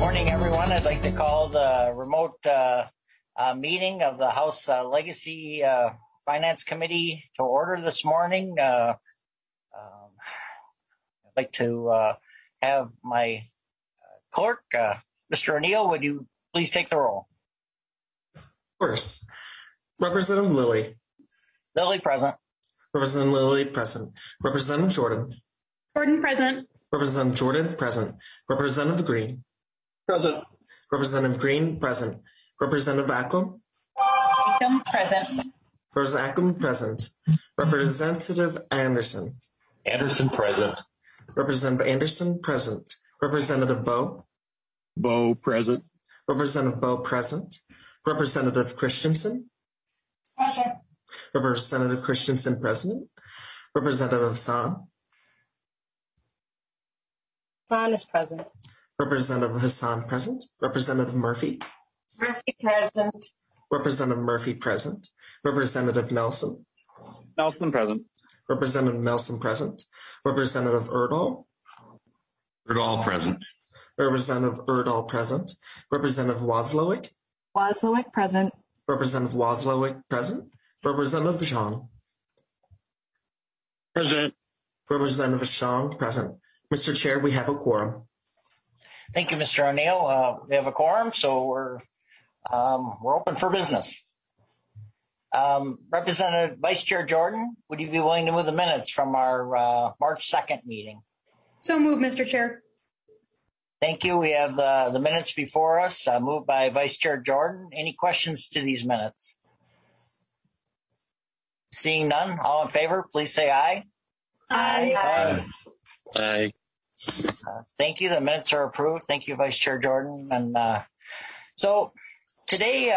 morning, everyone. I'd like to call the remote meeting of the House Legacy Finance Committee to order this morning. I'd like to have my clerk, Mr. O'Neill, would you please take the roll? Of course. Representative Lilly. Lilly, present. Representative Lilly, present. Representative Jordan. Jordan, present. Representative Jordan, present. Representative Green. Present. Representative Green, present. Representative Acklem. Acklem, present. Representative Acklem, present. Representative Anderson. Anderson, present. Representative Anderson, present. Representative Bowe. Bowe, present. Representative Bowe, present. Representative Christensen. Present. Representative Christensen, present. Representative Hassan. Hassan is present. Representative Hassan, present. Representative Murphy. Murphy, present. Representative Murphy, present. Representative Nelson. Nelson, present. Representative Nelson, present. Representative Erdahl. Erdahl, present. Representative Erdahl, present. Representative Wozlowick. Wozlowick, present. Representative Wozlowick, present. Representative Zhang. Present. Representative Zhang, present. Mr. Chair, we have a quorum. Thank you, Mr. O'Neill. We have a quorum, so we're open for business. Representative Vice Chair Jordan, would you be willing to move the minutes from our March 2nd meeting? So moved, Mr. Chair. Thank you. We have the minutes before us, moved by Vice Chair Jordan. Any questions to these minutes? Seeing none, all in favor, please say aye. Aye. Aye. Aye. Thank you. The minutes are approved. Thank you, Vice Chair Jordan. And so today,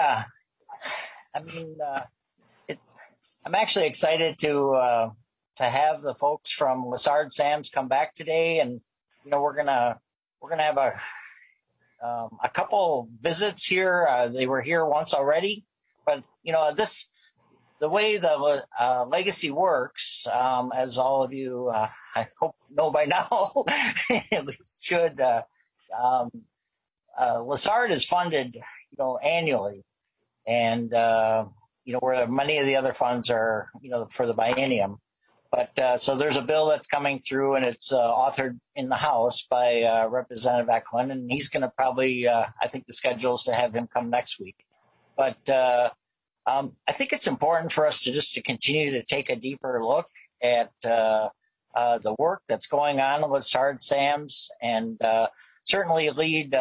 I'm actually excited to have the folks from Lessard Sams come back today, and we're gonna have a couple visits here. They were here once already, but the way the legacy works, as all of you, I hope know by now, at least should, Lessard is funded, annually, and where many of the other funds are, for the biennium. But so there's a bill that's coming through, and it's authored in the House by Representative Eklund, and he's going to probably, I think the schedule is to have him come next week. But I think it's important for us to continue to take a deeper look at the work that's going on with Lessard Sams, and certainly Lead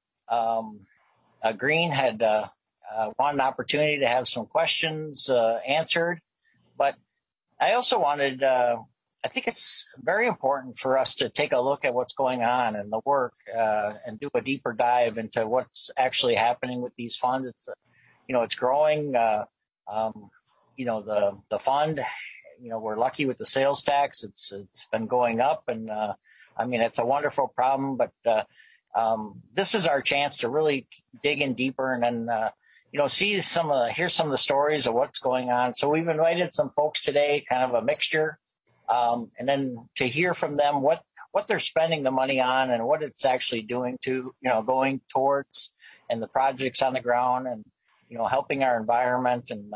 Green had wanted an opportunity to have some questions answered, but I also wanted, I think it's very important for us to take a look at what's going on in the work and do a deeper dive into what's actually happening with these funds. It's growing. The fund, we're lucky with the sales tax. It's been going up, and it's a wonderful problem. But this is our chance to really dig in deeper and then hear some of the stories of what's going on. So we've invited some folks today, kind of a mixture, and then to hear from them what they're spending the money on and what it's actually doing to going towards, and the projects on the ground, and helping our environment, and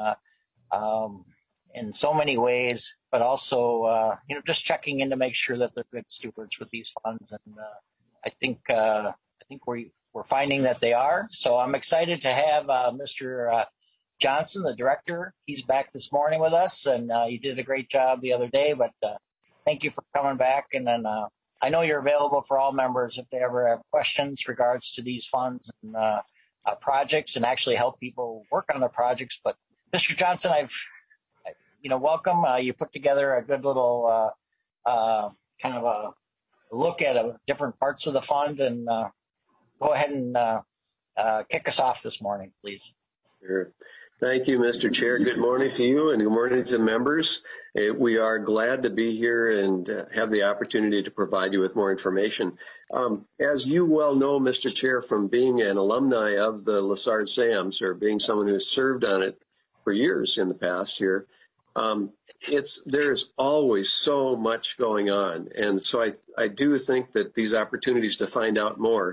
in so many ways, but also just checking in to make sure that they're good stewards with these funds. And I think we're finding that they are. So I'm excited to have Mr. Johnson, the director. He's back this morning with us, and you did a great job the other day. But thank you for coming back. And then I know you're available for all members if they ever have questions regards to these funds and projects, and actually help people work on the projects. But Mr. Johnson, welcome. You put together a good little kind of a look at different parts of the fund, and go ahead and kick us off this morning, please. Sure. Thank you, Mr. Chair. Good morning to you, and good morning to members. We are glad to be here and have the opportunity to provide you with more information. As you well know, Mr. Chair, from being an alumni of the Lessard Sams, or being someone who has served on it for years in the past here, there's always so much going on. And so I do think that these opportunities to find out more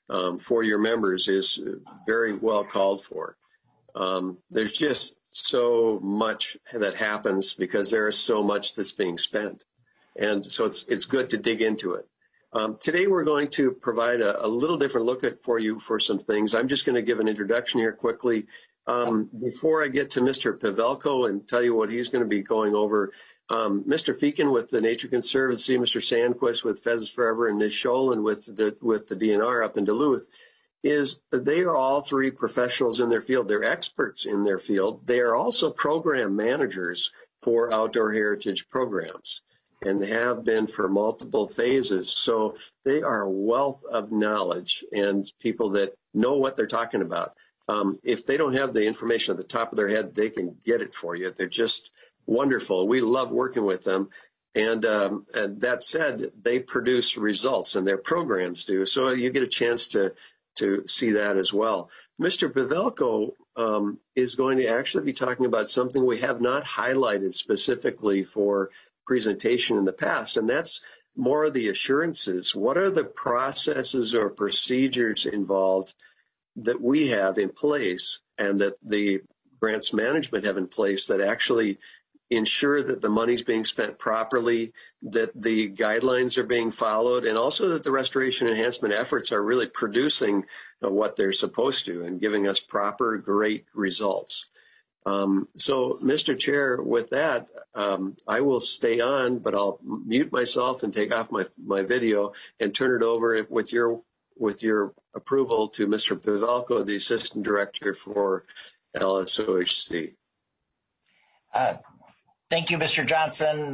for your members is very well called for. There's just so much that happens because there is so much that's being spent. And so it's good to dig into it. Today we're going to provide a little different look at for you for some things. I'm just going to give an introduction here quickly. Before I get to Mr. Pavelko and tell you what he's going to be going over, Mr. Feakin with the Nature Conservancy, Mr. Sandquist with Pheasants Forever, and Ms. Scholen with the DNR up in Duluth, they are all three professionals in their field. They're experts in their field. They are also program managers for outdoor heritage programs and have been for multiple phases. So they are a wealth of knowledge and people that know what they're talking about. If they don't have the information at the top of their head, they can get it for you. They're just wonderful. We love working with them. And that said, they produce results, and their programs do. So you get a chance to see that as well. Mr. Pavelko is going to actually be talking about something we have not highlighted specifically for presentation in the past, and that's more of the assurances. What are the processes or procedures involved that we have in place and that the grants management have in place that actually ensure that the money's being spent properly, that the guidelines are being followed, and also that the restoration enhancement efforts are really producing what they're supposed to and giving us proper, great results. So, Mr. Chair, with that, I will stay on, but I'll mute myself and take off my video and turn it over with your approval to Mr. Pavelko, the Assistant Director for LSOHC. Thank you, Mr. Johnson.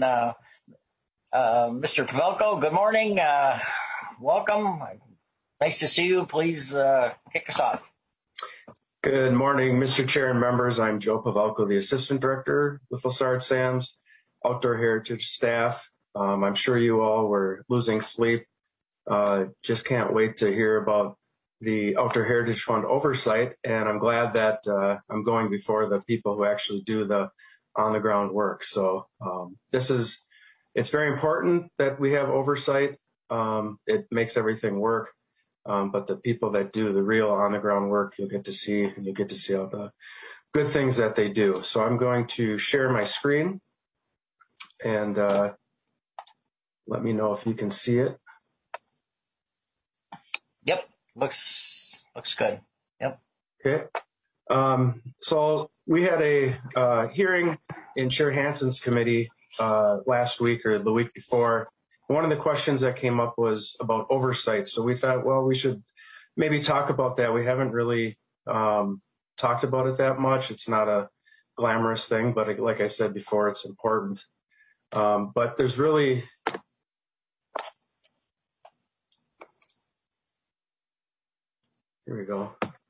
Mr. Pavelko, good morning. Welcome. Nice to see you. Please kick us off. Good morning, Mr. Chair and members. I'm Joe Pavelko, the Assistant Director with Lessard SAM's Outdoor Heritage staff. I'm sure you all were losing sleep. Just can't wait to hear about the Outdoor Heritage Fund oversight, and I'm glad that I'm going before the people who actually do the on-the-ground work. So it's very important that we have oversight. It makes everything work. But the people that do the real on-the-ground work, you'll get to see all the good things that they do. So I'm going to share my screen, and let me know if you can see it. Yep, looks good. Yep. Okay. So we had a hearing in Chair Hansen's committee last week or the week before. One of the questions that came up was about oversight. So we thought, well, we should maybe talk about that. We haven't really talked about it that much. It's not a glamorous thing, but like I said before, it's important. But there's really here we go.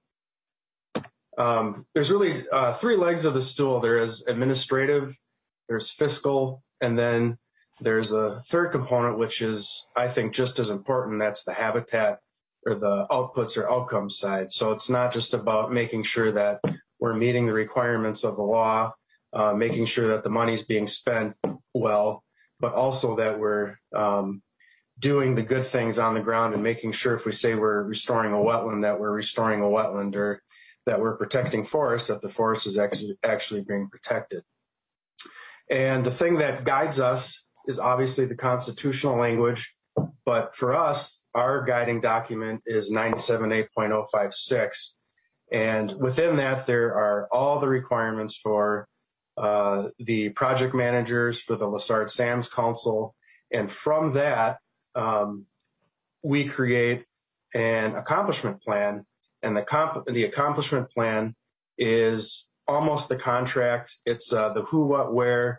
There's really three legs of the stool. There is administrative, there's fiscal, and then there's a third component, which is, I think, just as important. That's the habitat or the outputs or outcomes side. So it's not just about making sure that we're meeting the requirements of the law, making sure that the money's being spent well, but also that we're doing the good things on the ground and making sure if we say we're restoring a wetland, that we're restoring a wetland, or that we're protecting forests, that the forest is actually being protected. And the thing that guides us is obviously the constitutional language, but for us, our guiding document is 97A.056. And within that, there are all the requirements for the project managers, for the Lessard SAM's Council. And from that, we create an accomplishment plan. And the accomplishment plan is almost the contract. It's the who, what, where,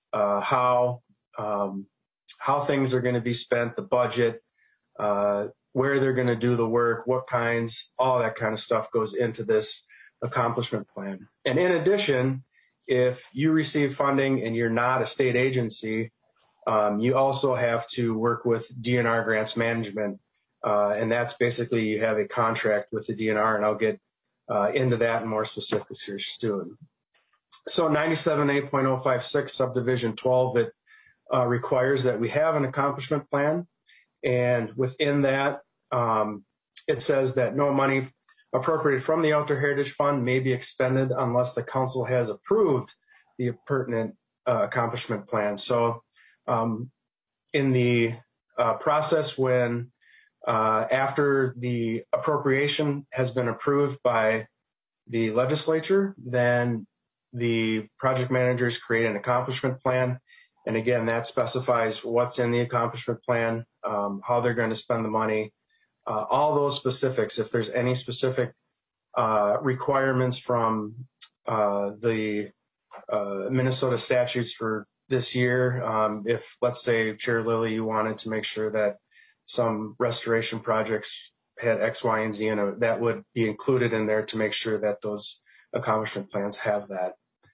how things are going to be spent, the budget, where they're going to do the work, what kinds, all that kind of stuff goes into this accomplishment plan. And in addition, if you receive funding and you're not a state agency, you also have to work with DNR grants management. And that's basically you have a contract with the DNR, and I'll get into that in more specifics here soon. So 97A.056 subdivision 12, it requires that we have an accomplishment plan. And within that, it says that no money appropriated from the Outdoor Heritage Fund may be expended unless the council has approved the pertinent accomplishment plan. So in the process when after the appropriation has been approved by the legislature, then the project managers create an accomplishment plan. And again, that specifies what's in the accomplishment plan, how they're going to spend the money, all those specifics. If there's any specific requirements from the Minnesota statutes for this year, if let's say, Chair Lilly, you wanted to make sure that some restoration projects had X, Y, and Z in it, that would be included in there to make sure that those accomplishment plans have that.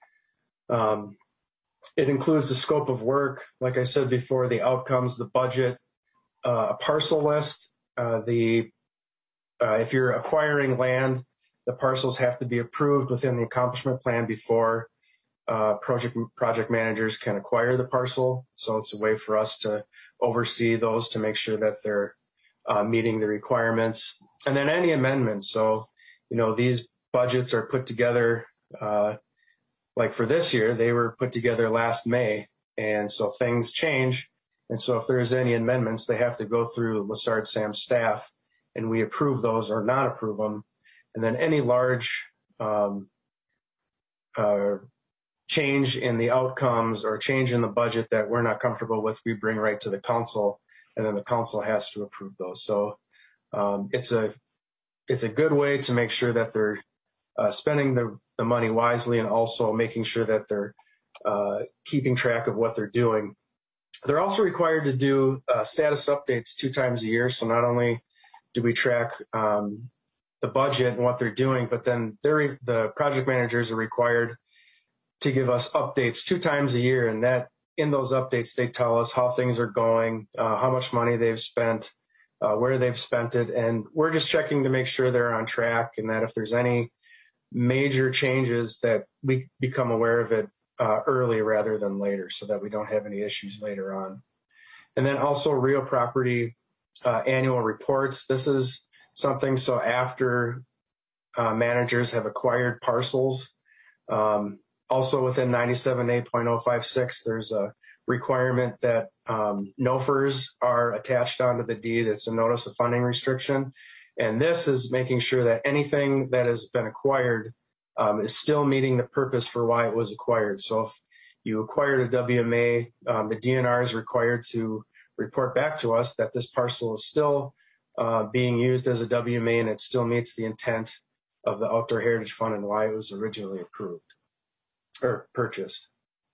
It includes the scope of work, like I said before, the outcomes, the budget, a parcel list. If you're acquiring land, the parcels have to be approved within the accomplishment plan before project managers can acquire the parcel. So it's a way for us to oversee those to make sure that they're meeting the requirements. And then any amendments. So, these budgets are put together, like for this year, they were put together last May. And so things change. And so if there's any amendments, they have to go through Lessard-Sam staff, and we approve those or not approve them. And then any large change in the outcomes or change in the budget that we're not comfortable with, we bring right to the council, and then the council has to approve those. So it's a good way to make sure that they're spending the money wisely, and also making sure that they're keeping track of what they're doing. They're also required to do status updates 2 times a year. So not only do we track the budget and what they're doing, but then the project managers are required to give us updates 2 times a year. And that in those updates, they tell us how things are going, how much money they've spent, where they've spent it. And we're just checking to make sure they're on track, and that if there's any major changes, that we become aware of it early rather than later, so that we don't have any issues later on. And then also real property annual reports. This is something, so after managers have acquired parcels, also within 97A.056, there's a requirement that NOFRs are attached onto the deed. It's a notice of funding restriction. And this is making sure that anything that has been acquired is still meeting the purpose for why it was acquired. So if you acquired a WMA, the DNR is required to report back to us that this parcel is still being used as a WMA, and it still meets the intent of the Outdoor Heritage Fund and why it was originally approved or purchased.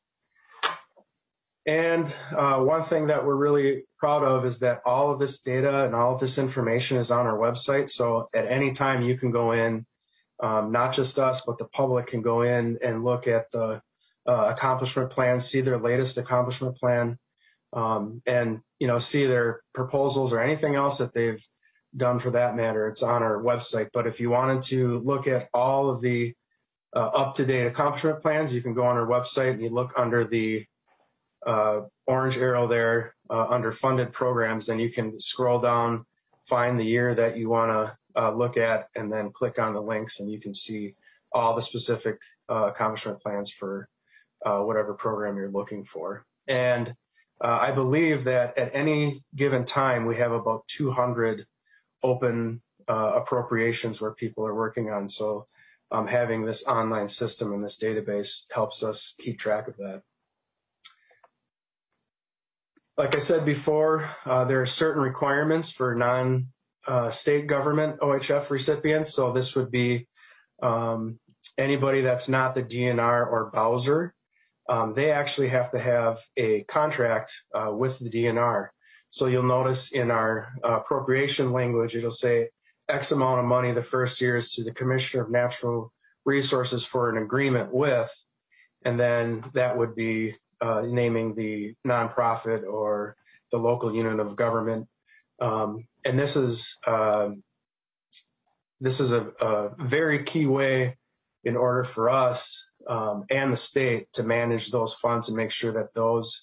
And one thing that we're really proud of is that all of this data and all of this information is on our website. So at any time you can go in, not just us, but the public can go in and look at the accomplishment plan, see their latest accomplishment plan, and see their proposals or anything else that they've done for that matter. It's on our website. But if you wanted to look at all of the up-to-date accomplishment plans, you can go on our website and you look under the orange arrow there under funded programs, and you can scroll down, find the year that you want to look at, and then click on the links, and you can see all the specific accomplishment plans for whatever program you're looking for. And I believe that at any given time, we have about 200 open appropriations where people are working on. So having this online system and this database helps us keep track of that. Like I said before, there are certain requirements for non-state government OHF recipients. So this would be anybody that's not the DNR or Bowser. They actually have to have a contract with the DNR. So you'll notice in our appropriation language, it'll say X amount of money the first year is to the Commissioner of Natural Resources for an agreement with, and then that would be naming the nonprofit or the local unit of government. And this is a very key way in order for us and the state to manage those funds and make sure that those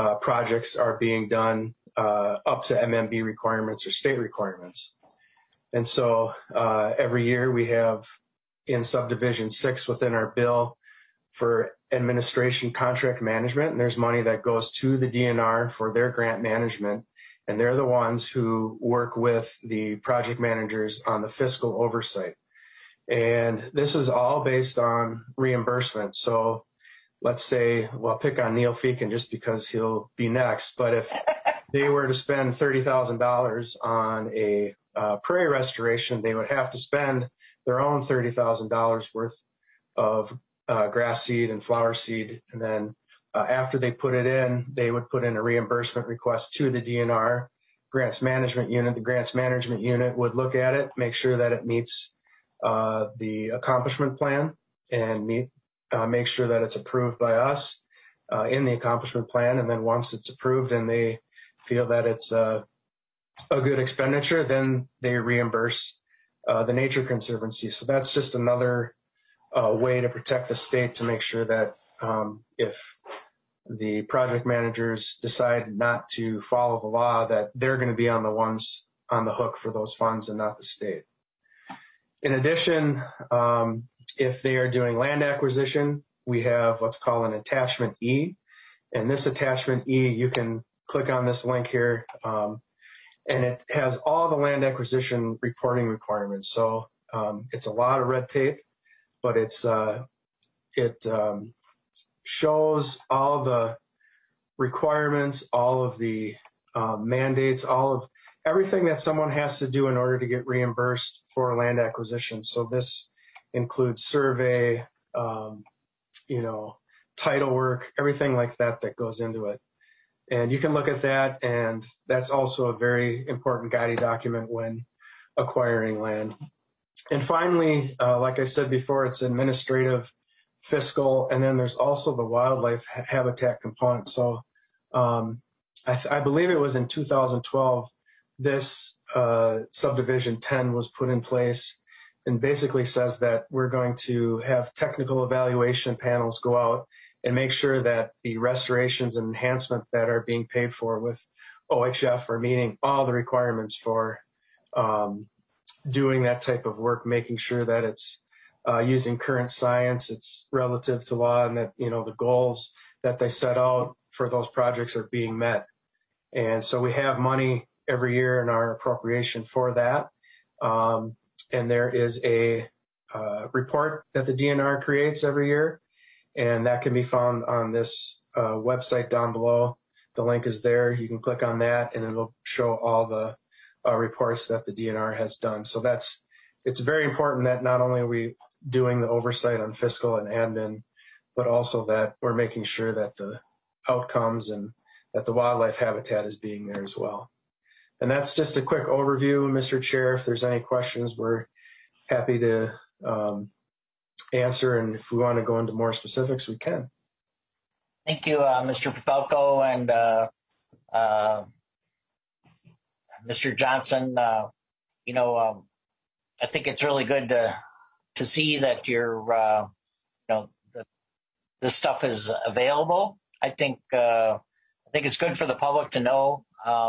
projects are being done up to MMB requirements or state requirements. And so every year we have in subdivision 6 within our bill for administration contract management, and there's money that goes to the DNR for their grant management, and they're the ones who work with the project managers on the fiscal oversight. And this is all based on reimbursement. So let's say, well, pick on Neil Feakin just because he'll be next, but if they were to spend $30,000 on a prairie restoration, they would have to spend their own $30,000 worth of grass seed and flower seed. And then after they put it in, they would put in a reimbursement request to the DNR grants management unit. The grants management unit would look at it, make sure that it meets the accomplishment plan, and make sure that it's approved by us in the accomplishment plan. And then once it's approved and they feel that it's a good expenditure, then they reimburse the Nature Conservancy. So that's just another way to protect the state, to make sure that if the project managers decide not to follow the law, that they're going to be on the hook for those funds and not the state. In addition, if they are doing land acquisition, we have what's called an attachment E. And this attachment E, you can click on this link here, and it has all the land acquisition reporting requirements. So it's a lot of red tape, but it shows all the requirements, all of the mandates, all of everything that someone has to do in order to get reimbursed for land acquisition. So this includes survey, title work, everything like that goes into it. And you can look at that, and that's also a very important guiding document when acquiring land. And finally, like I said before, it's administrative, fiscal, and then there's also the wildlife habitat component. So I believe it was in 2012, this subdivision 10 was put in place, and basically says that we're going to have technical evaluation panels go out and make sure that the restorations and enhancement that are being paid for with OHF are meeting all the requirements for doing that type of work, making sure that it's using current science, it's relative to law, and that, the goals that they set out for those projects are being met. And so we have money every year in our appropriation for that. And there is a report that the DNR creates every year, and that can be found on this website down below. The link is there. You can click on that, and it'll show all the reports that the DNR has done. So it's very important that not only are we doing the oversight on fiscal and admin, but also that we're making sure that the outcomes and that the wildlife habitat is being there as well. And that's just a quick overview, Mr. Chair. If there's any questions, we're happy to answer. And if we want to go into more specifics, we can. Thank you, Mr. Pavelko and Mr. Johnson. I think it's really good to see that you're, that this stuff is available. I think it's good for the public to know.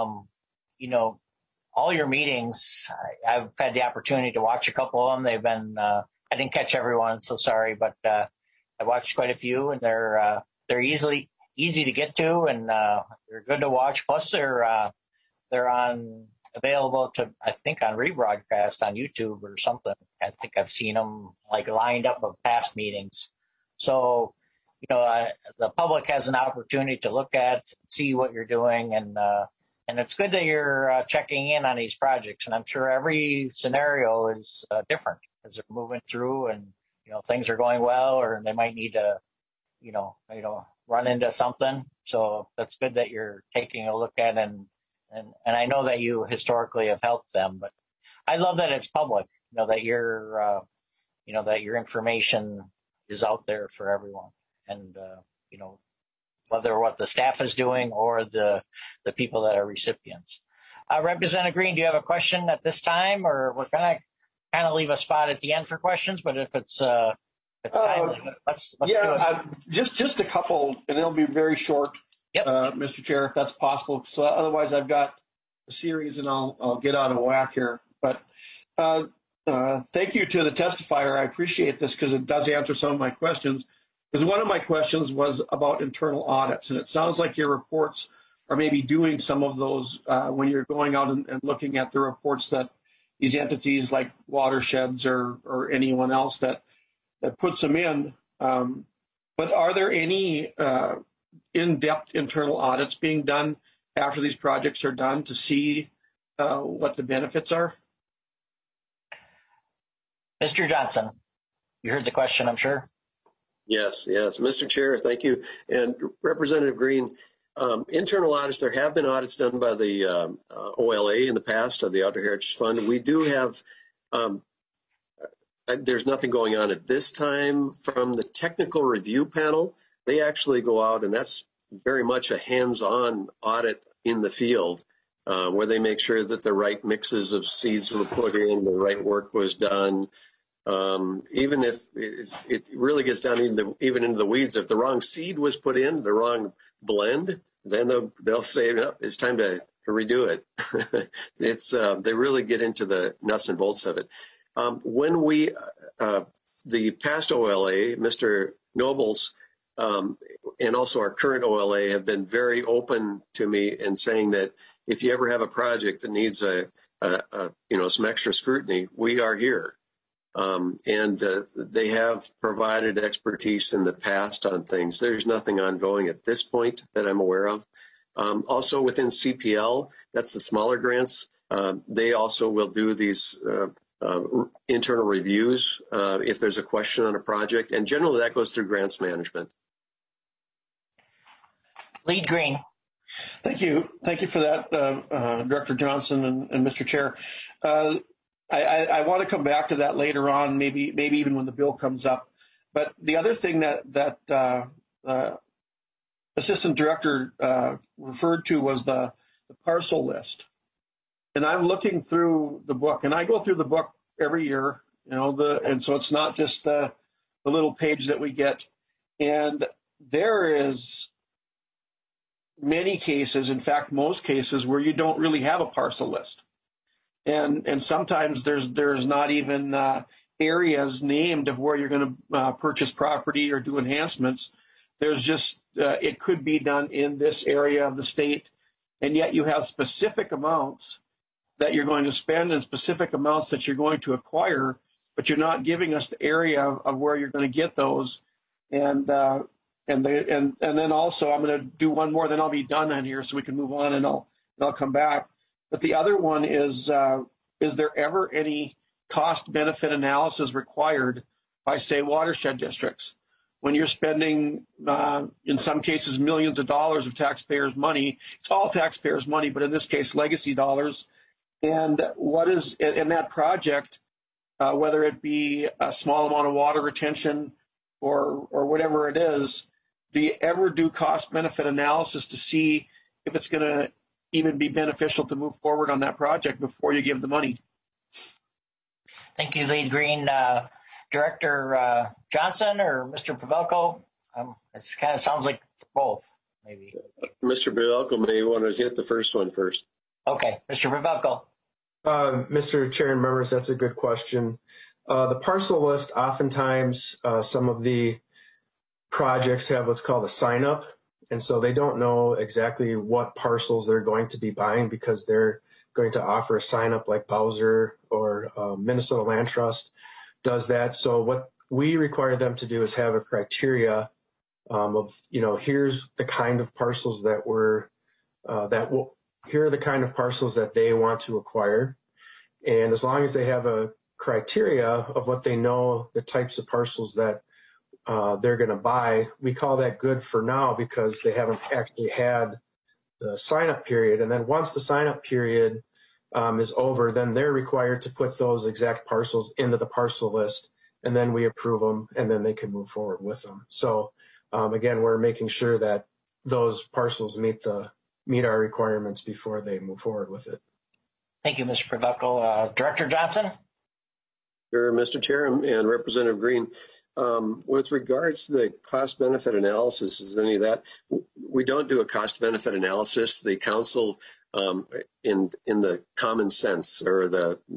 All your meetings, I've had the opportunity to watch a couple of them. They've been, I didn't catch everyone, so sorry, but I watched quite a few, and they're easy to get to, and they're good to watch. Plus, they're available to, I think, on rebroadcast on YouTube or something. I think I've seen them lined up of past meetings. So, the public has an opportunity to look at, see what you're doing, and it's good that you're checking in on these projects. And I'm sure every scenario is different as they're moving through, and things are going well, or they might need to, run into something. So that's good that you're taking a look at, and I know that you historically have helped them, but I love that it's public. That your that your information is out there for everyone, and whether what the staff is doing or the people that are recipients. Representative Green, do you have a question at this time, or we're going to kind of leave a spot at the end for questions? But if it's timely, let's do it. Just a couple, and they'll be very short. Yep. Mr. Chair, if that's possible. So otherwise, I've got a series, and I'll get out of whack here. But Thank you to the testifier. I appreciate this because it does answer some of my questions. Because one of my questions was about internal audits, and it sounds like your reports are maybe doing some of those when you're going out and looking at the reports that these entities like watersheds or anyone else that puts them in. But are there any in-depth internal audits being done after these projects are done to see what the benefits are? Mr. Johnson, you heard the question, I'm sure. Yes. Mr. Chair, thank you. And Representative Green, internal audits, there have been audits done by the OLA in the past of the Outdoor Heritage Fund. We do have, there's nothing going on at this time from the technical review panel. They actually go out, and that's very much a hands-on audit in the field where they make sure that the right mixes of seeds were put in, the right work was done. Even if it really gets down even into the weeds, if the wrong seed was put in, the wrong blend, then they'll say, no, it's time to redo it. They really get into the nuts and bolts of it. When the past OLA, Mr. Nobles, and also our current OLA have been very open to me in saying that if you ever have a project that needs some extra scrutiny, we are here. And they have provided expertise in the past on things. There's nothing ongoing at this point that I'm aware of. Also within CPL, that's the smaller grants. They also will do these internal reviews if there's a question on a project. And generally that goes through grants management. Lead Green. Thank you. Thank you for that, Director Johnson and Mr. Chair. I want to come back to that later on, maybe even when the bill comes up. But the other thing that Assistant Director referred to was the parcel list. And I'm looking through the book, and I go through the book every year, and so it's not just the little page that we get. And there is many cases, in fact, most cases, where you don't really have a parcel list. And sometimes there's not even areas named of where you're going to purchase property or do enhancements. There's just it could be done in this area of the state, and yet you have specific amounts that you're going to spend and specific amounts that you're going to acquire, but you're not giving us the area of where you're going to get those. And then also I'm going to do one more, then I'll be done on here so we can move on, and I'll come back. But the other one is there ever any cost-benefit analysis required by, say, watershed districts? When you're spending, in some cases, millions of dollars of taxpayers' money, it's all taxpayers' money, but in this case, legacy dollars. And what is in that project, whether it be a small amount of water retention or whatever it is, do you ever do cost-benefit analysis to see if it's going to even be beneficial to move forward on that project before you give the money? Thank you, Lead Green. Director Johnson or Mr. Pavelko? It kind of sounds like both, maybe. Mr. Pavelko may want to hit the first one first. Okay, Mr. Pavelko. Mr. Chair and members, that's a good question. The parcel list, oftentimes some of the projects have what's called a sign-up, and so they don't know exactly what parcels they're going to be buying because they're going to offer a sign-up like Bowser or Minnesota Land Trust does that. So what we require them to do is have a criteria of, here's the kind of parcels here are the kind of parcels that they want to acquire. And as long as they have a criteria of what they know, the types of parcels that they're going to buy, we call that good for now because they haven't actually had the sign-up period. And then once the sign-up period is over, then they're required to put those exact parcels into the parcel list, and then we approve them, and then they can move forward with them. So again, we're making sure that those parcels meet our requirements before they move forward with it. Thank you, Mr. Pavelko. Director Johnson? Sure, Mr. Chair and Representative Green. With regards to the cost-benefit analysis, is any of that? We don't do a cost-benefit analysis. The council, in the common sense or the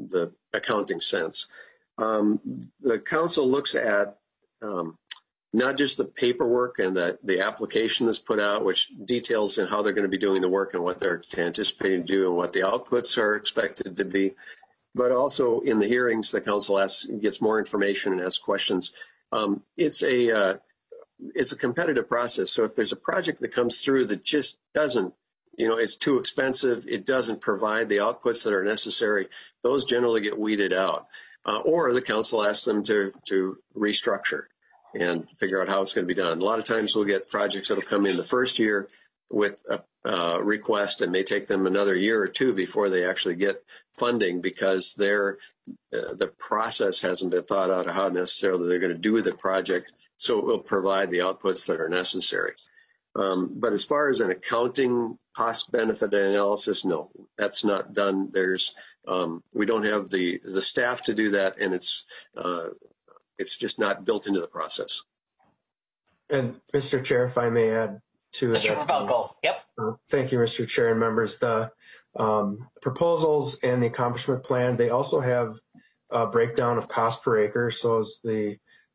accounting sense. The council looks at not just the paperwork and the application that's put out, which details in how they're going to be doing the work and what they're anticipating to do and what the outputs are expected to be, but also in the hearings, the council gets more information and asks questions. It's a competitive process. So if there's a project that comes through that just doesn't, it's too expensive, it doesn't provide the outputs that are necessary, those generally get weeded out. Or the council asks them to restructure and figure out how it's going to be done. A lot of times we'll get projects that will come in the first year with a request and may take them another year or two before they actually get funding because the process hasn't been thought out of how necessarily they're going to do the project, so it will provide the outputs that are necessary. But as far as an accounting cost-benefit analysis, no, that's not done. We don't have the staff to do that, and it's just not built into the process. And Mr. Chair, if I may add to Mr. Rebelko. Yep. Thank you, Mr. Chair and members. The proposals and the accomplishment plan, they also have a breakdown of cost per acre. So as the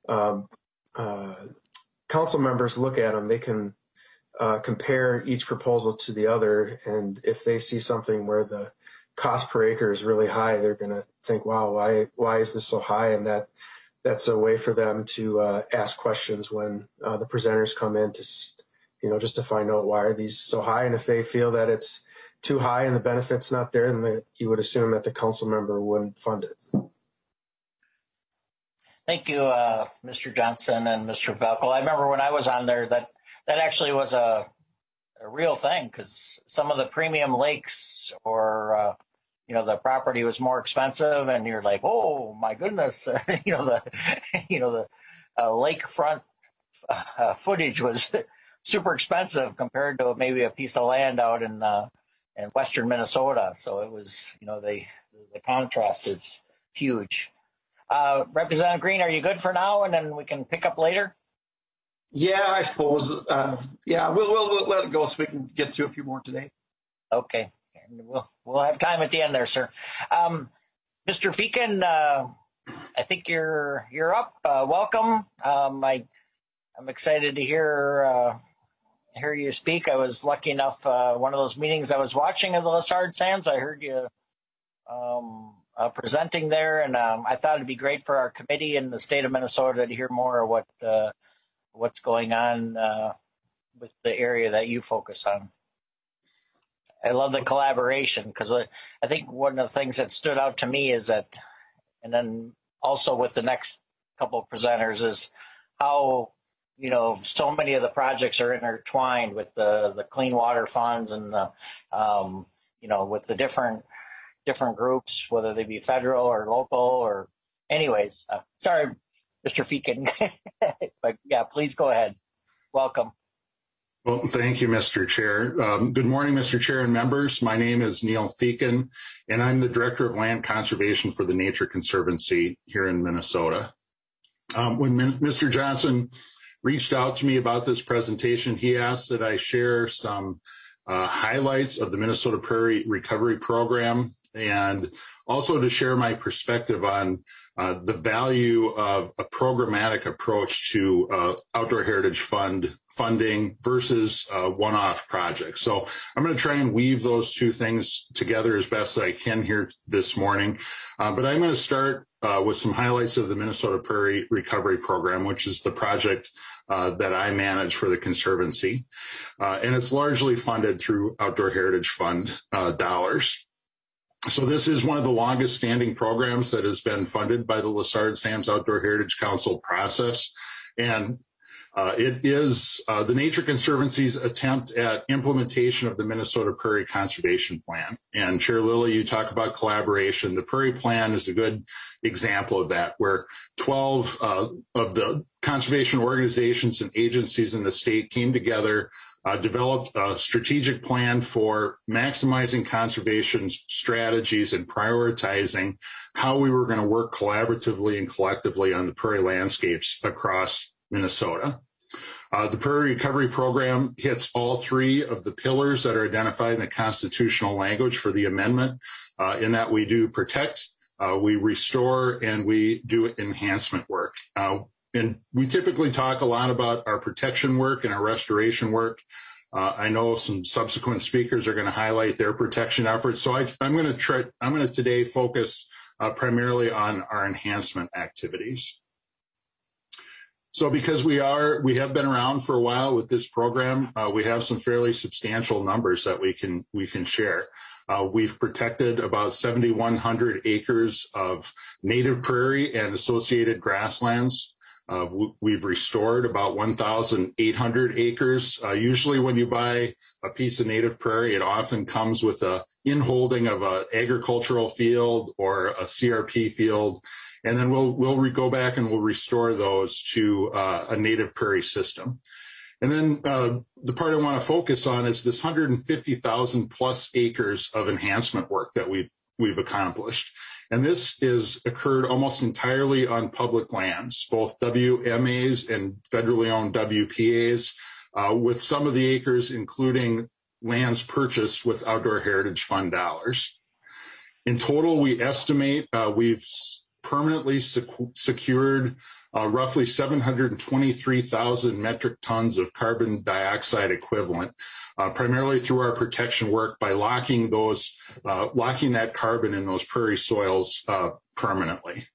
council members look at them, they can compare each proposal to the other. And if they see something where the cost per acre is really high, they're going to think, wow, why is this so high? And that's a way for them to ask questions when the presenters come in to, just to find out why are these so high. And if they feel that it's too high and the benefit's not there, then you would assume that the council member wouldn't fund it. Thank you, Mr. Johnson and Mr. Velko. I remember when I was on there that actually was a real thing because some of the premium lakes or the property was more expensive, and you're like, oh my goodness, the lakefront footage was super expensive compared to maybe a piece of land out in western Minnesota. So it was, the contrast is huge. Representative Green, are you good for now, and then we can pick up later? Yeah, I suppose. We'll let it go so we can get through a few more today. Okay. And we'll have time at the end there, sir. Mr. Feakin, I think you're up. Welcome. I'm excited to hear you speak. I was lucky enough, one of those meetings I was watching of the Lessard Sands, I heard you presenting there, and I thought it'd be great for our committee in the state of Minnesota to hear more of what's going on with the area that you focus on. I love the collaboration because I think one of the things that stood out to me is that, and then also with the next couple of presenters, is how, so many of the projects are intertwined with the clean water funds and with the different groups, whether they be federal or local or anyways. Sorry, Mr. Feakin, but yeah, please go ahead. Welcome. Well, thank you, Mr. Chair. Good morning, Mr. Chair and members. My name is Neil Feakin, and I'm the Director of Land Conservation for the Nature Conservancy here in Minnesota. When Mr. Johnson reached out to me about this presentation, he asked that I share some highlights of the Minnesota Prairie Recovery Program and also to share my perspective on the value of a programmatic approach to outdoor heritage funding versus one-off projects. So I'm going to try and weave those two things together as best I can here this morning. But I'm going to start with some highlights of the Minnesota Prairie Recovery Program, which is the project that I manage for the Conservancy. And it's largely funded through Outdoor Heritage Fund dollars. So this is one of the longest standing programs that has been funded by the Lessard Sands Outdoor Heritage Council process. And it is the Nature Conservancy's attempt at implementation of the Minnesota Prairie Conservation Plan. And Chair Lilly, you talk about collaboration. The Prairie Plan is a good example of that, where 12 of the conservation organizations and agencies in the state came together, developed a strategic plan for maximizing conservation strategies and prioritizing how we were going to work collaboratively and collectively on the prairie landscapes across Minnesota. The Prairie Recovery Program hits all three of the pillars that are identified in the constitutional language for the amendment, in that we do protect we restore, and we do enhancement work. And we typically talk a lot about our protection work and our restoration work. I know some subsequent speakers are going to highlight their protection efforts. So I'm going to today focus primarily on our enhancement activities. So because we have been around for a while with this program, we have some fairly substantial numbers that we can share. We've protected about 7,100 acres of native prairie and associated grasslands. We've restored about 1,800 acres. Usually when you buy a piece of native prairie, it often comes with a inholding of an agricultural field or a CRP field. And then we'll go back and we'll restore those to a native prairie system. And then the part I want to focus on is this 150,000 plus acres of enhancement work that we've accomplished. And this is occurred almost entirely on public lands, both WMAs and federally owned WPAs, with some of the acres including lands purchased with Outdoor Heritage Fund dollars. In total, we estimate we've permanently secured roughly 723,000 metric tons of carbon dioxide equivalent, primarily through our protection work by locking that carbon in those prairie soils permanently.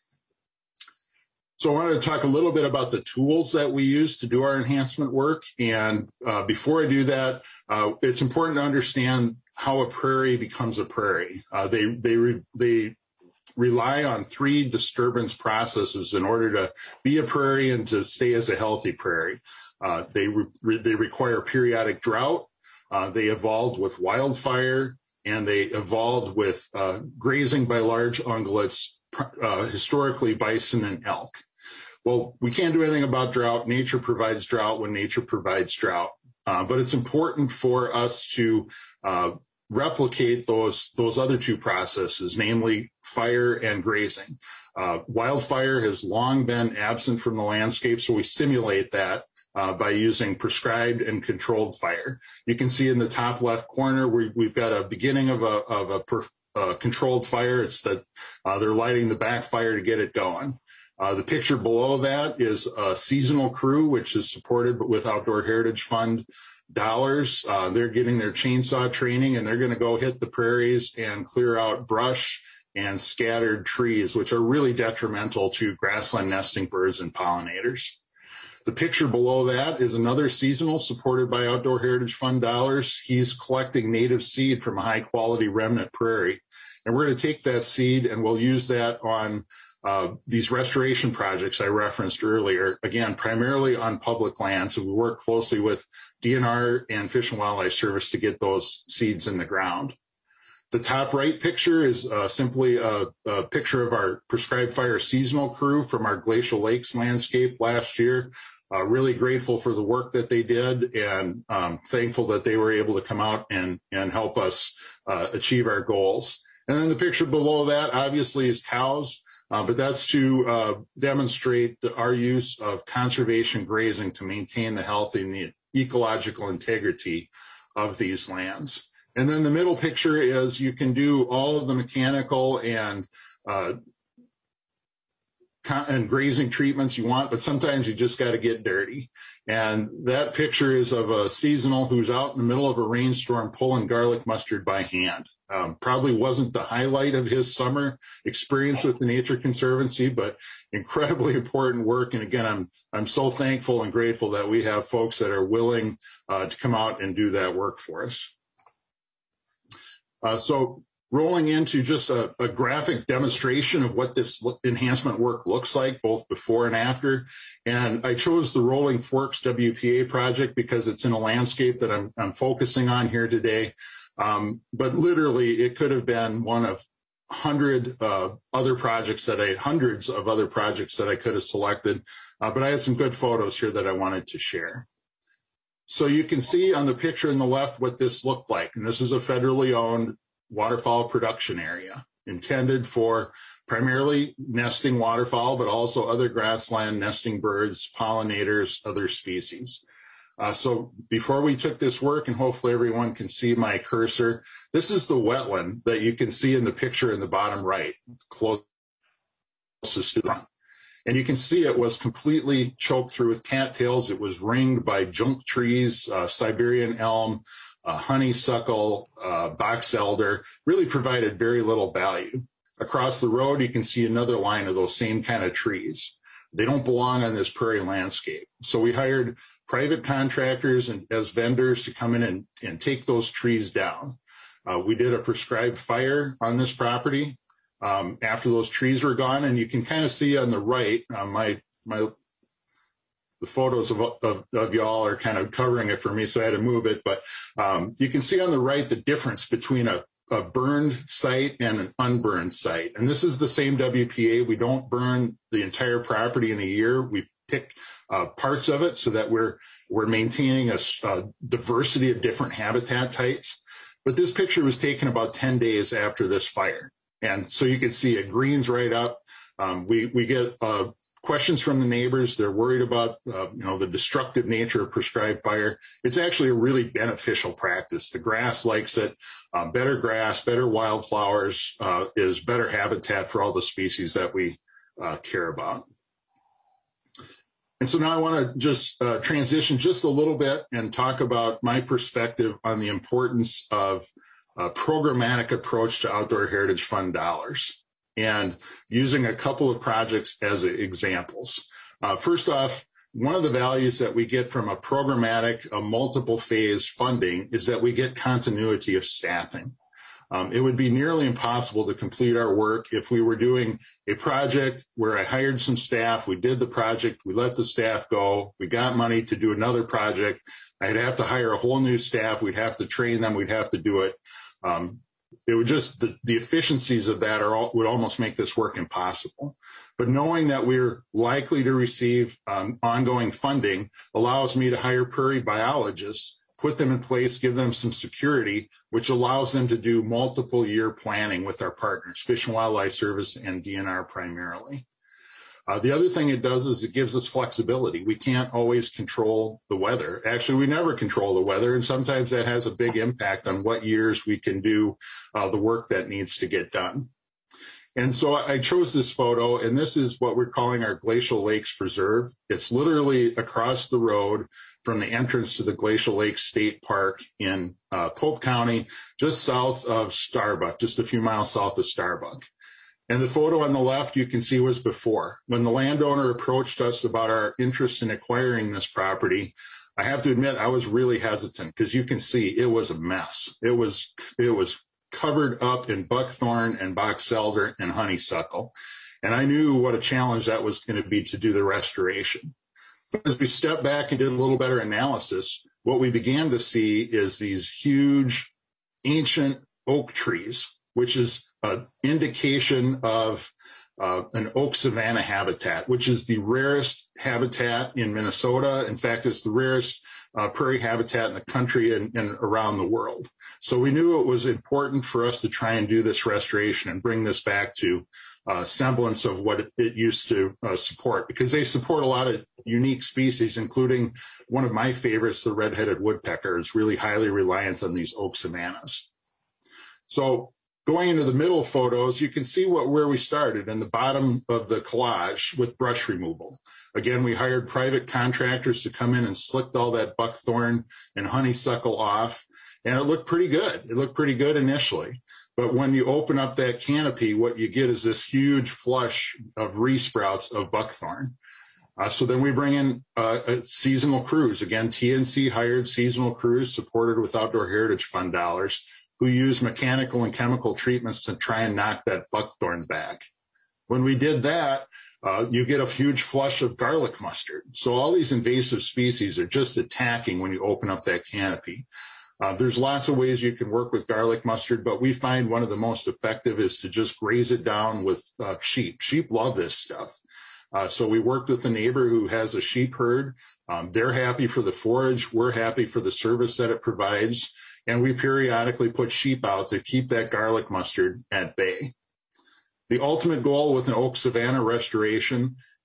So I wanted to talk a little bit about the tools that we use to do our enhancement work. And before I do that, it's important to understand how a prairie becomes a prairie. They rely on 3 disturbance processes in order to be a prairie and to stay as a healthy prairie. They require periodic drought. They evolved with wildfire, and they evolved with grazing by large ungulates, historically bison and elk. Well, we can't do anything about drought. Nature provides drought when nature provides drought. But it's important for us to replicate those other 2 processes, namely fire and grazing. Wildfire has long been absent from the landscape, so we simulate that by using prescribed and controlled fire. You can see in the top left corner we've got a beginning of a controlled fire. It's that they're lighting the backfire to get it going. The picture below that is a seasonal crew, which is supported with Outdoor Heritage Fund dollars. They're getting their chainsaw training, and they're going to go hit the prairies and clear out brush and scattered trees, which are really detrimental to grassland nesting birds and pollinators. The picture below that is another seasonal supported by Outdoor Heritage Fund dollars. He's collecting native seed from a high quality remnant prairie. And we're going to take that seed and we'll use that on these restoration projects I referenced earlier, again, primarily on public land. So we work closely with DNR and Fish and Wildlife Service to get those seeds in the ground. The top right picture is simply a picture of our prescribed fire seasonal crew from our Glacial Lakes landscape last year. Really grateful for the work that they did, and thankful that they were able to come out and help us achieve our goals. And then the picture below that obviously is cows. But that's to demonstrate our use of conservation grazing to maintain the health and the ecological integrity of these lands. And then the middle picture is you can do all of the mechanical and grazing treatments you want, but sometimes you just got to get dirty. And that picture is of a seasonal who's out in the middle of a rainstorm pulling garlic mustard by hand. Probably wasn't the highlight of his summer experience with the Nature Conservancy, but incredibly important work. And again, I'm so thankful and grateful that we have folks that are willing to come out and do that work for us. So rolling into just a graphic demonstration of what this enhancement work looks like, both before and after. And I chose the Rolling Forks WPA project because it's in a landscape that I'm focusing on here today. But literally, it could have been one of hundreds of other projects that I could have selected. But I had some good photos here that I wanted to share. So you can see on the picture on the left what this looked like. And this is a federally owned waterfowl production area intended for primarily nesting waterfowl, but also other grassland nesting birds, pollinators, other species. So before we took this work, and hopefully everyone can see my cursor, this is the wetland that you can see in the picture in the bottom right, closest to the front. And you can see it was completely choked through with cattails. It was ringed by junk trees, Siberian elm, honeysuckle, box elder, really provided very little value. Across the road, you can see another line of those same kind of trees. They don't belong on this prairie landscape. So we hired private contractors and as vendors to come in and take those trees down. We did a prescribed fire on this property after those trees were gone, and you can kind of see on the right, the photos of y'all are kind of covering it for me, so I had to move it. But you can see on the right the difference between a burned site and an unburned site. And this is the same WPA. We don't burn the entire property in a year. We pick parts of it so that we're maintaining a diversity of different habitat types. But this picture was taken about 10 days after this fire. And so you can see it greens right up. We get questions from the neighbors. They're worried about, the destructive nature of prescribed fire. It's actually a really beneficial practice. The grass likes it. Better grass, better wildflowers is better habitat for all the species that we care about. And so now I want to just transition just a little bit and talk about my perspective on the importance of a programmatic approach to Outdoor Heritage Fund dollars, and using a couple of projects as examples. First off, one of the values that we get from a programmatic, multiple phase funding is that we get continuity of staffing. It would be nearly impossible to complete our work if we were doing a project where I hired some staff, we did the project, we let the staff go, we got money to do another project. I'd have to hire a whole new staff, we'd have to train them, we'd have to do it. It would just, the efficiencies of that would almost make this work impossible. But knowing that we're likely to receive ongoing funding allows me to hire prairie biologists, put them in place, give them some security, which allows them to do multiple year planning with our partners, Fish and Wildlife Service and DNR primarily. The other thing it does is it gives us flexibility. We can't always control the weather. Actually, we never control the weather, and sometimes that has a big impact on what years we can do the work that needs to get done. And so I chose this photo, and this is what we're calling our Glacial Lakes Preserve. It's literally across the road from the entrance to the Glacial Lakes State Park in Pope County, just south of Starbuck, just a few miles south of Starbuck. And the photo on the left you can see was before. When the landowner approached us about our interest in acquiring this property, I have to admit I was really hesitant because you can see it was a mess. It was covered up in buckthorn and box elder and honeysuckle. And I knew what a challenge that was going to be to do the restoration. But as we stepped back and did a little better analysis, what we began to see is these huge ancient oak trees, which is an indication of an oak savanna habitat, which is the rarest habitat in Minnesota. In fact, it's the rarest prairie habitat in the country and around the world. So we knew it was important for us to try and do this restoration and bring this back to semblance of what it used to support, because they support a lot of unique species, including one of my favorites, the red-headed woodpecker, is really highly reliant on these oak savannas. So going into the middle photos, you can see where we started in the bottom of the collage with brush removal. Again, we hired private contractors to come in and slicked all that buckthorn and honeysuckle off, and it looked pretty good. It looked pretty good initially. But when you open up that canopy, what you get is this huge flush of resprouts of buckthorn. So then we bring in seasonal crews. Again, TNC hired seasonal crews supported with Outdoor Heritage Fund dollars, who use mechanical and chemical treatments to try and knock that buckthorn back. When we did that, you get a huge flush of garlic mustard. So all these invasive species are just attacking when you open up that canopy. There's lots of ways you can work with garlic mustard, but we find one of the most effective is to just graze it down with sheep. Sheep love this stuff. So we worked with a neighbor who has a sheep herd. They're happy for the forage. We're happy for the service that it provides. And we periodically put sheep out to keep that garlic mustard at bay. The ultimate goal with an oak savanna restoration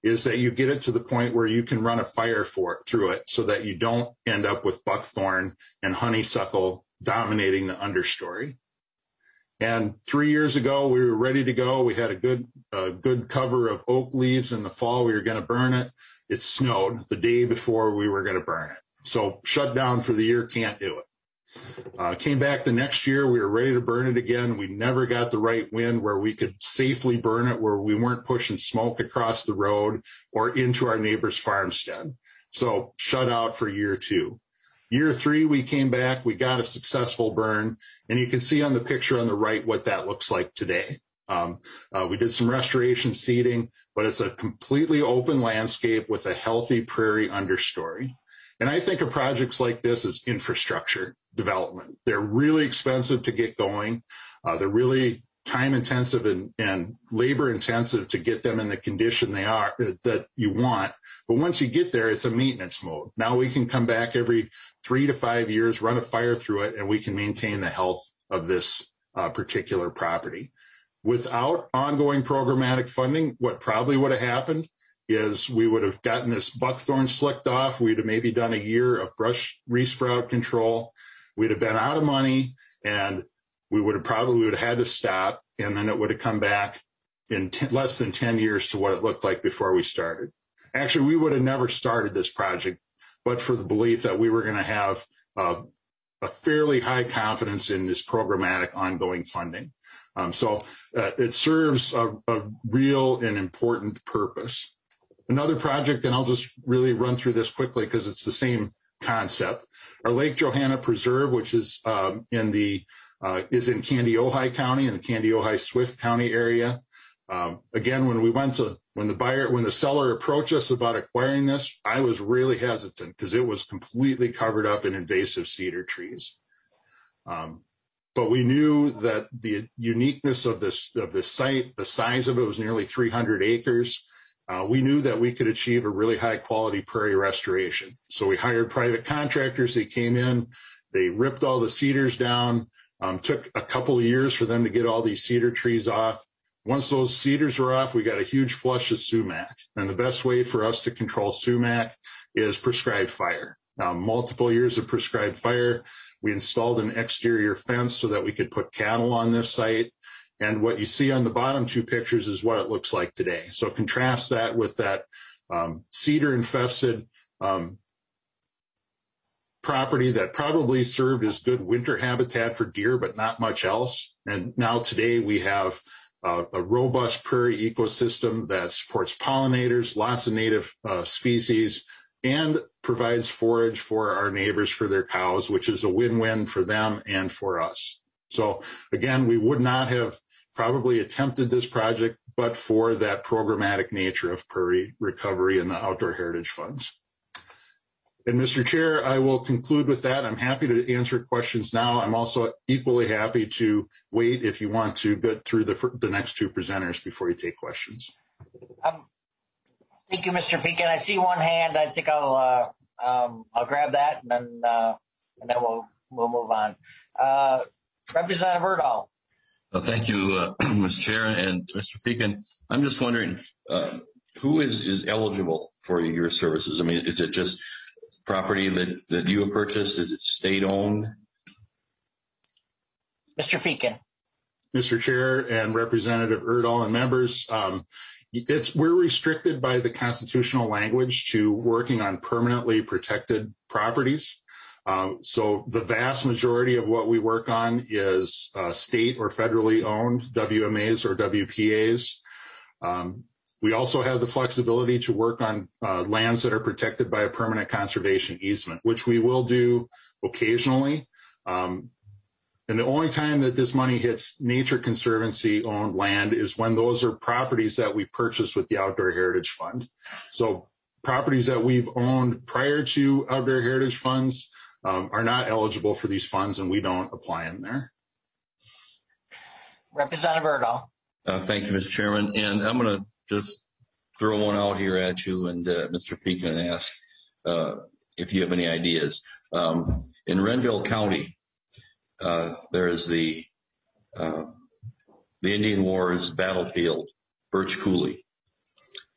is that you get it to the point where you can run a fire through it so that you don't end up with buckthorn and honeysuckle dominating the understory. And 3 years ago, we were ready to go. We had a good cover of oak leaves in the fall. We were going to burn it. It snowed the day before we were going to burn it. So shut down for the year, can't do it. Came back the next year. We were ready to burn it again. We never got the right wind where we could safely burn it, where we weren't pushing smoke across the road or into our neighbor's farmstead. So shut out for year 2. Year 3, we came back. We got a successful burn. And you can see on the picture on the right what that looks like today. We did some restoration seeding, but it's a completely open landscape with a healthy prairie understory. And I think of projects like this as infrastructure development. They're really expensive to get going. They're really time intensive and labor intensive to get them in the condition they are that you want. But once you get there, it's a maintenance mode. Now we can come back every 3 to 5 years, run a fire through it, and we can maintain the health of this particular property. Without ongoing programmatic funding, what probably would have happened is we would have gotten this buckthorn slicked off. We'd have maybe done a year of brush resprout control. We'd have been out of money, and we would have had to stop, and then it would have come back in less than 10 years to what it looked like before we started. Actually, we would have never started this project, but for the belief that we were going to have a fairly high confidence in this programmatic ongoing funding. So it serves a real and important purpose. Another project, and I'll just really run through this quickly because it's the same concept. Our Lake Johanna Preserve, which is in Kandiyohi County, in the Kandiyohi-Swift County area. Again, when the seller approached us about acquiring this, I was really hesitant because it was completely covered up in invasive cedar trees. But we knew that the uniqueness of this site, the size of it was nearly 300 acres. We knew that we could achieve a really high quality prairie restoration. So we hired private contractors. They came in, they ripped all the cedars down, took a couple of years for them to get all these cedar trees off. Once those cedars were off, we got a huge flush of sumac. And the best way for us to control sumac is prescribed fire. Multiple years of prescribed fire. We installed an exterior fence so that we could put cattle on this site. And what you see on the bottom 2 pictures is what it looks like today. So contrast that with that cedar-infested property that probably served as good winter habitat for deer, but not much else. And now today we have a robust prairie ecosystem that supports pollinators, lots of native species, and provides forage for our neighbors for their cows, which is a win-win for them and for us. So again, we would not have probably attempted this project, but for that programmatic nature of prairie recovery and the outdoor heritage funds. And Mr. Chair, I will conclude with that. I'm happy to answer questions now. I'm also equally happy to wait if you want to get through the next 2 presenters before you take questions. Thank you, Mr. Feakin. I see one hand. I think I'll grab that, and then we'll move on. Representative Erdahl. Well, thank you, Mr. Chair and Mr. Feakin. I'm just wondering, who is eligible for your services? I mean, is it just property that you have purchased? Is it state-owned? Mr. Feakin. Mr. Chair and Representative Erdahl and members, we're restricted by the constitutional language to working on permanently protected properties. So the vast majority of what we work on is state or federally owned WMAs or WPAs. We also have the flexibility to work on lands that are protected by a permanent conservation easement, which we will do occasionally. And the only time that this money hits Nature Conservancy owned land is when those are properties that we purchased with the Outdoor Heritage Fund. So properties that we've owned prior to Outdoor Heritage Funds are not eligible for these funds, and we don't apply them there. Representative Erdahl. Thank you, Mr. Chairman. And I'm going to just throw one out here at you and Mr. Feakin and ask if you have any ideas. In Renville County, there is the Indian Wars battlefield, Birch Coulee.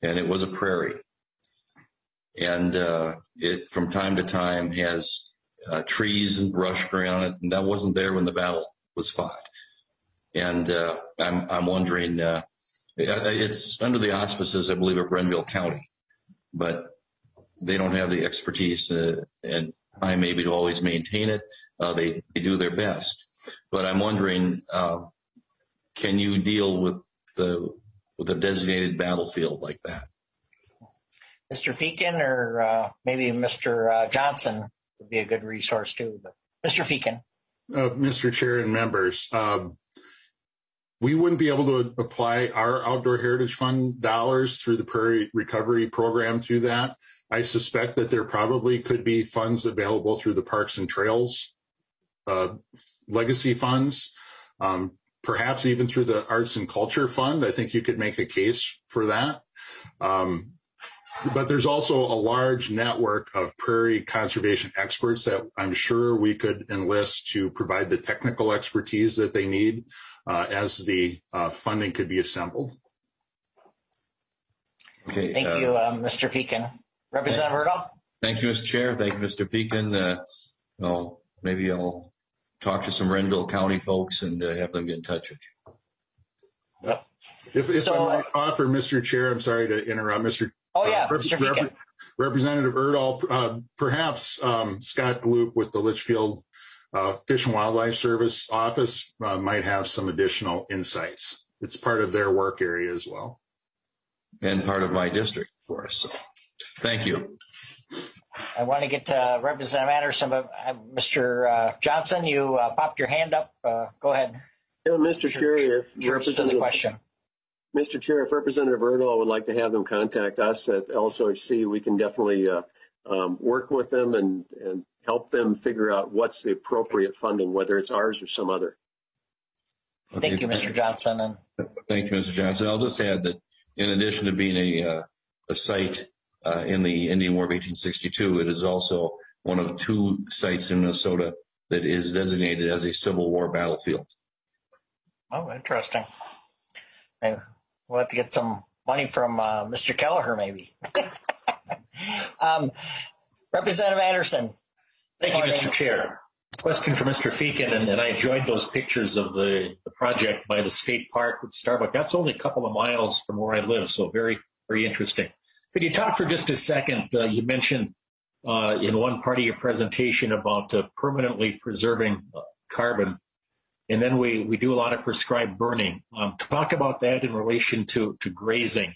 and it was a prairie. And it, from time to time, has trees and brush growing on it, and that wasn't there when the battle was fought. And I'm wondering, it's under the auspices, I believe, of Renville County, but they don't have the expertise and time maybe to always maintain it. They do their best, but I'm wondering, can you deal with a designated battlefield like that? Mr. Feakin or maybe Mr. Johnson would be a good resource too. But Mr. Feakin. Mr. Chair and members, we wouldn't be able to apply our Outdoor Heritage Fund dollars through the Prairie Recovery Program to that. I suspect that there probably could be funds available through the Parks and Trails legacy funds, perhaps even through the Arts and Culture Fund. I think you could make a case for that. But there's also a large network of prairie conservation experts that I'm sure we could enlist to provide the technical expertise that they need as the funding could be assembled. Okay. Thank you, Mr. Feakin. Representative Erdahl. Thank you, Mr. Chair. Thank you, Mr. Feakin. Well, maybe I'll talk to some Renville County folks and have them get in touch with you. Yep. If I might offer, Mr. Chair, I'm sorry to interrupt, Mr. Mr. Feakin. Representative Erdahl, perhaps Scott Gloop with the Litchfield Fish and Wildlife Service office might have some additional insights. It's part of their work area as well. And part of my district, of course. So, thank you. I want to get to Representative Anderson, but Mr. Johnson, you popped your hand up. Go ahead. Yeah, Mr. Chair, if the question. Mr. Chair, if Representative Erdahl would like to have them contact us at LSOHC, we can definitely work with them and help them figure out what's the appropriate funding, whether it's ours or some other. Okay. Thank you, Mr. Johnson. Thank you, Mr. Johnson. I'll just add that in addition to being a site in the Indian War of 1862, it is also one of 2 sites in Minnesota that is designated as a Civil War battlefield. Oh, interesting. We'll have to get some money from Mr. Kelleher, maybe. Representative Anderson. Thank you, Mr. Chair. Question for Mr. Feakin, and I enjoyed those pictures of the project by the state park with Starbucks. That's only a couple of miles from where I live, so very, very interesting. Could you talk for just a second? You mentioned in one part of your presentation about permanently preserving carbon, and then we do a lot of prescribed burning. Talk about that in relation to grazing.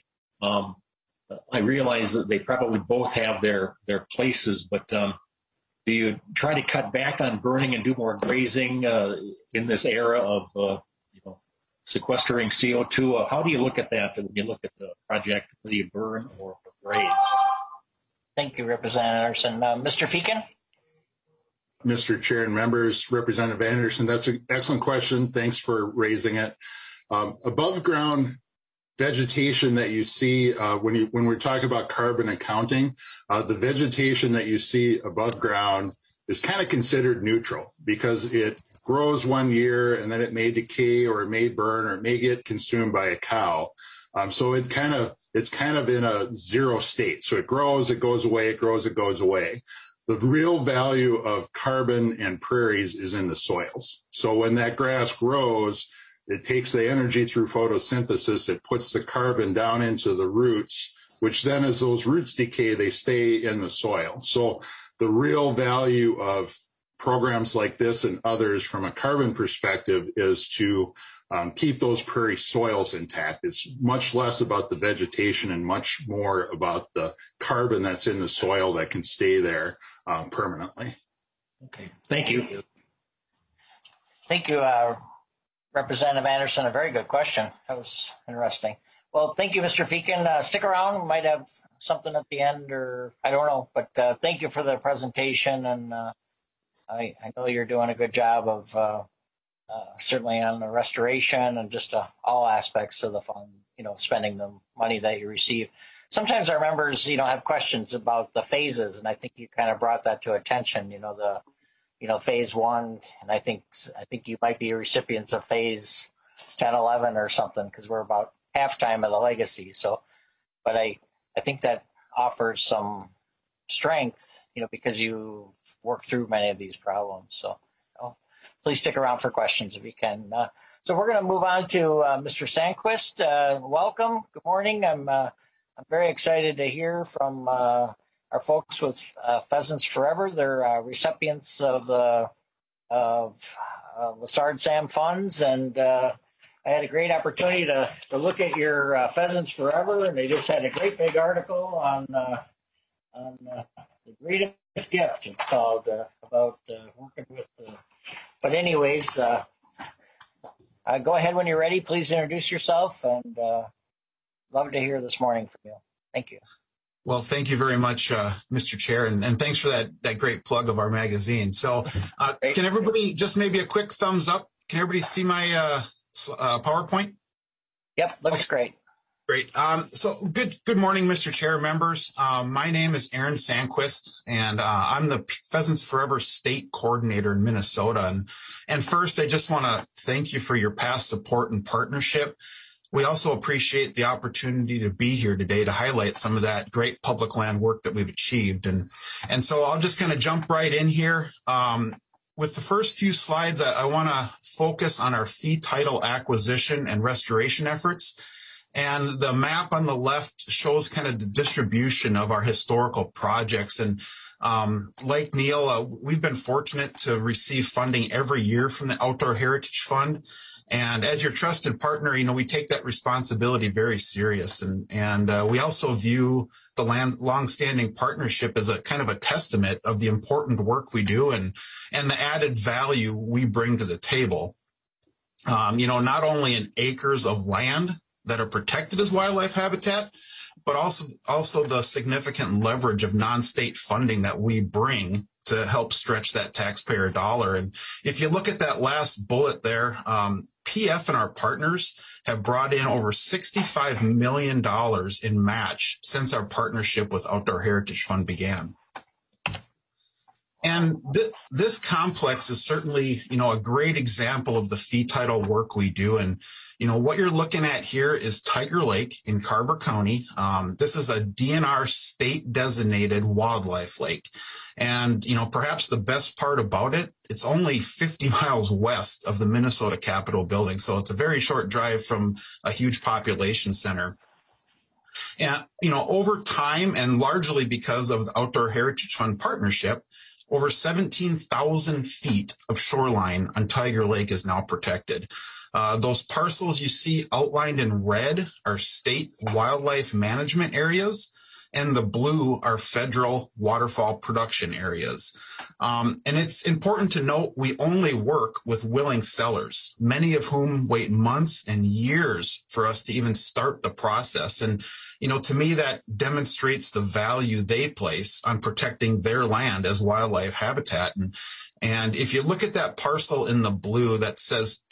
I realize that they probably both have their places, but do you try to cut back on burning and do more grazing in this era of sequestering CO2? How do you look at that when you look at the project? Do you burn or graze? Thank you, Representative Anderson. Mr. Feakin? Mr. Chair and members, Representative Anderson, that's an excellent question. Thanks for raising it. Above ground vegetation that you see when we're talking about carbon accounting, the vegetation that you see above ground is kind of considered neutral because it grows one year and then it may decay or it may burn or it may get consumed by a cow. So it's kind of in a zero state. So it grows, it goes away, it grows, it goes away. The real value of carbon and prairies is in the soils. So when that grass grows, it takes the energy through photosynthesis. It puts the carbon down into the roots, which then as those roots decay, they stay in the soil. So the real value of programs like this and others from a carbon perspective is to keep those prairie soils intact. It's much less about the vegetation and much more about the carbon that's in the soil that can stay there permanently. Okay, thank you. Thank you, Representative Anderson. A very good question. That was interesting. Well, thank you, Mr. Feakin. Stick around. We might have something at the end, or I don't know. But thank you for the presentation, and I know you're doing a good job of certainly on the restoration and just all aspects of the fund, spending the money that you receive. Sometimes our members, have questions about the phases, and I think you kind of brought that to attention, phase 1, and I think you might be recipients of phase 10, 11 or something, because we're about halftime of the legacy. So but I think that offers some strength, because you work through many of these problems. So please stick around for questions if you can. So we're going to move on to Mr. Sandquist. Welcome. Good morning. I'm very excited to hear from our folks with Pheasants Forever. They're recipients of Lessard Sam funds, and I had a great opportunity to look at your Pheasants Forever, and they just had a great big article on the greatest gift, it's called, about working with but anyways, go ahead when you're ready. Please introduce yourself, and love to hear this morning from you. Thank you. Well, thank you very much, Mr. Chair, and thanks for that great plug of our magazine. So can everybody just maybe a quick thumbs up? Can everybody see my PowerPoint? Yep, looks great. Great. So good morning, Mr. Chair, members. My name is Aaron Sandquist, and I'm the Pheasants Forever State Coordinator in Minnesota. And first, I just want to thank you for your past support and partnership. We also appreciate the opportunity to be here today to highlight some of that great public land work that we've achieved. And so I'll just kind of jump right in here. With the first few slides, I want to focus on our fee title acquisition and restoration efforts. And the map on the left shows kind of the distribution of our historical projects. And like Neil, we've been fortunate to receive funding every year from the Outdoor Heritage Fund. And as your trusted partner, we take that responsibility very serious. And we also view the long-standing partnership as a kind of a testament of the important work we do and the added value we bring to the table. Not only in acres of land that are protected as wildlife habitat, but also the significant leverage of non-state funding that we bring to help stretch that taxpayer dollar. And if you look at that last bullet there, PF and our partners have brought in over $65 million in match since our partnership with Outdoor Heritage Fund began. And this complex is certainly, a great example of the fee title work we do. And, what you're looking at here is Tiger Lake in Carver County. This is a DNR state designated wildlife lake. And, perhaps the best part about it, it's only 50 miles west of the Minnesota Capitol building. So it's a very short drive from a huge population center. And, over time, and largely because of the Outdoor Heritage Fund partnership, over 17,000 feet of shoreline on Tiger Lake is now protected. Those parcels you see outlined in red are state wildlife management areas, and the blue are federal waterfowl production areas. And it's important to note we only work with willing sellers, many of whom wait months and years for us to even start the process. And to me, that demonstrates the value they place on protecting their land as wildlife habitat. And if you look at that parcel in the blue that says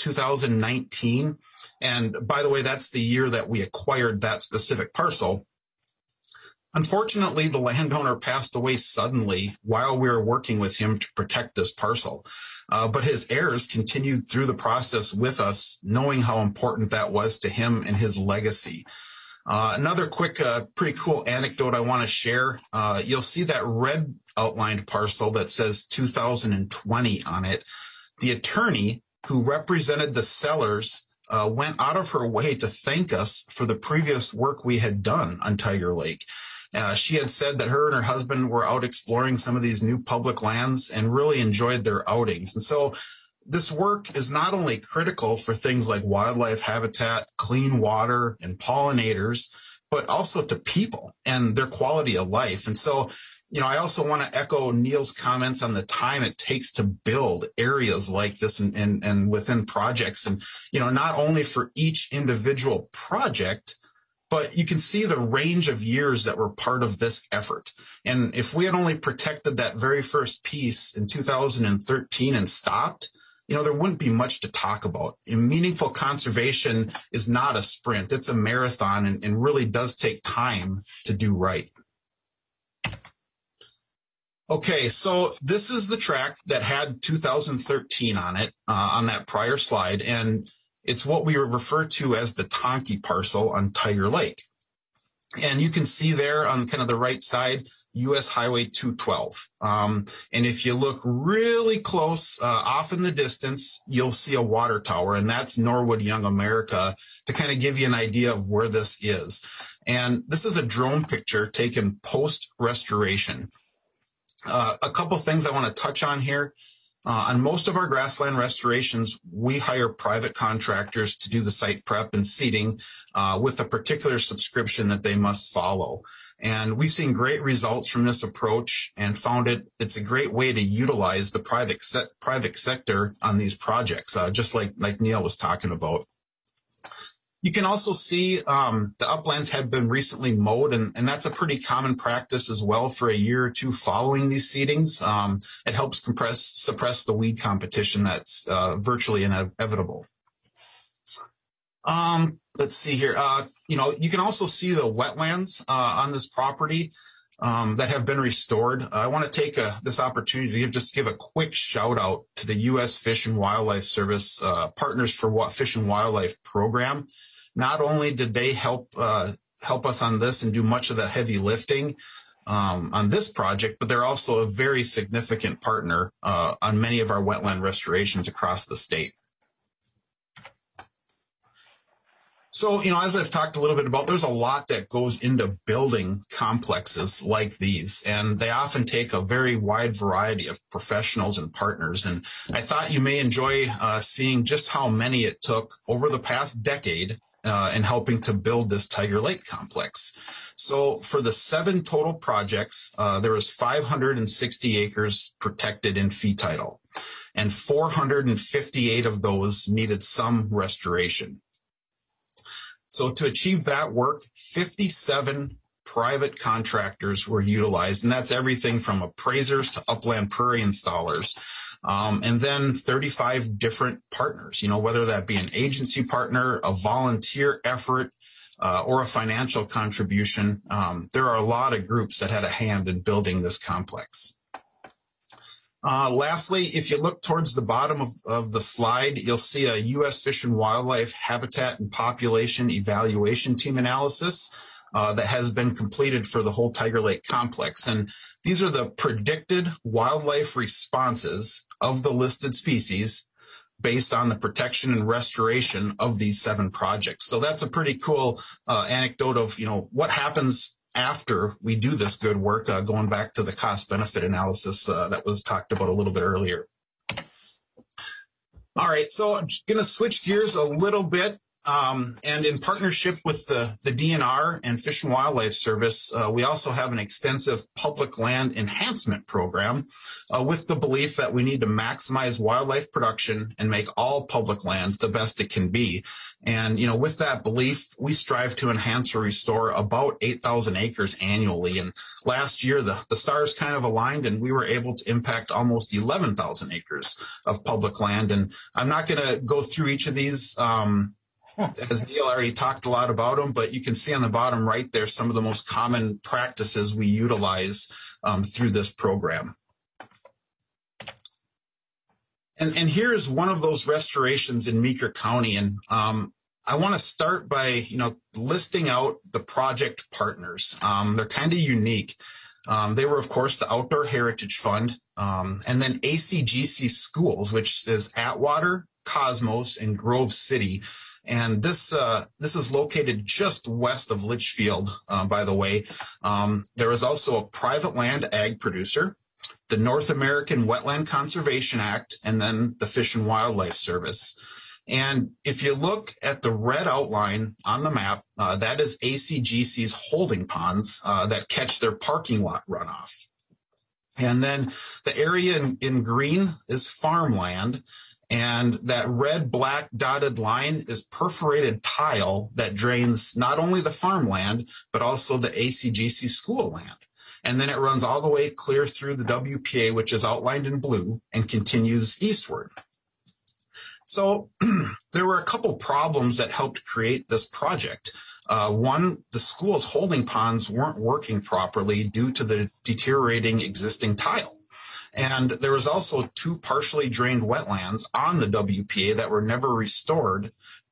2019, and by the way, that's the year that we acquired that specific parcel. Unfortunately, the landowner passed away suddenly while we were working with him to protect this parcel. But his heirs continued through the process with us, knowing how important that was to him and his legacy. Another quick, pretty cool anecdote I want to share. You'll see that red outlined parcel that says 2020 on it. The attorney who represented the sellers went out of her way to thank us for the previous work we had done on Tiger Lake. She had said that her and her husband were out exploring some of these new public lands and really enjoyed their outings. And so this work is not only critical for things like wildlife habitat, clean water, and pollinators, but also to people and their quality of life. And so, I also want to echo Neil's comments on the time it takes to build areas like this and within projects. And, not only for each individual project, but you can see the range of years that were part of this effort. And if we had only protected that very first piece in 2013 and stopped, there wouldn't be much to talk about. And meaningful conservation is not a sprint. It's a marathon and really does take time to do right. Okay, so this is the track that had 2013 on it, on that prior slide, and it's what we refer to as the Tonke parcel on Tiger Lake. And you can see there on kind of the right side, U.S. Highway 212. And if you look really close, off in the distance, you'll see a water tower, and that's Norwood Young America, to kind of give you an idea of where this is. And this is a drone picture taken post-restoration. A couple things I want to touch on here. On most of our grassland restorations, we hire private contractors to do the site prep and seeding with a particular subscription that they must follow. And we've seen great results from this approach and found it's a great way to utilize the private sector on these projects, just like Neil was talking about. You can also see the uplands have been recently mowed, and that's a pretty common practice as well for a year or two following these seedings. It helps suppress the weed competition that's virtually inevitable. Let's see here. You can also see the wetlands on this property that have been restored. I want to take this opportunity to give a quick shout out to the U.S. Fish and Wildlife Service Partners for Fish and Wildlife program. Not only did they help us on this and do much of the heavy lifting on this project, but they're also a very significant partner on many of our wetland restorations across the state. So, as I've talked a little bit about, there's a lot that goes into building complexes like these, and they often take a very wide variety of professionals and partners. And I thought you may enjoy seeing just how many it took over the past decade in helping to build this Tiger Lake complex. So for the 7 total projects, there was 560 acres protected in fee title, and 458 of those needed some restoration. So to achieve that work, 57 private contractors were utilized, and that's everything from appraisers to upland prairie installers. And then 35 different partners, whether that be an agency partner, a volunteer effort, or a financial contribution. There are a lot of groups that had a hand in building this complex. Lastly, if you look towards the bottom of the slide, you'll see a U.S. Fish and Wildlife Habitat and Population Evaluation Team analysis that has been completed for the whole Tiger Lake complex. And these are the predicted wildlife responses of the listed species based on the protection and restoration of these 7 projects. So that's a pretty cool anecdote of, what happens after we do this good work, going back to the cost-benefit analysis that was talked about a little bit earlier. All right, so I'm going to switch gears a little bit. And in partnership with the DNR and Fish and Wildlife Service, we also have an extensive public land enhancement program with the belief that we need to maximize wildlife production and make all public land the best it can be. And, with that belief, we strive to enhance or restore about 8,000 acres annually. And last year, the stars kind of aligned, and we were able to impact almost 11,000 acres of public land. And I'm not going to go through each of these, as Neil already talked a lot about them, but you can see on the bottom right there some of the most common practices we utilize through this program. And here's one of those restorations in Meeker County. And I want to start by, listing out the project partners. They're kind of unique. They were, of course, the Outdoor Heritage Fund, and then ACGC Schools, which is Atwater, Cosmos, and Grove City. And this is located just west of Litchfield, by the way. There is also a private land ag producer, the North American Wetland Conservation Act, and then the Fish and Wildlife Service. And if you look at the red outline on the map, that is ACGC's holding ponds that catch their parking lot runoff. And then the area in green is farmland. And that red, black dotted line is perforated tile that drains not only the farmland, but also the ACGC school land. And then it runs all the way clear through the WPA, which is outlined in blue, and continues eastward. So there were a couple problems that helped create this project. One, the school's holding ponds weren't working properly due to the deteriorating existing tile. And there was also 2 partially drained wetlands on the WPA that were never restored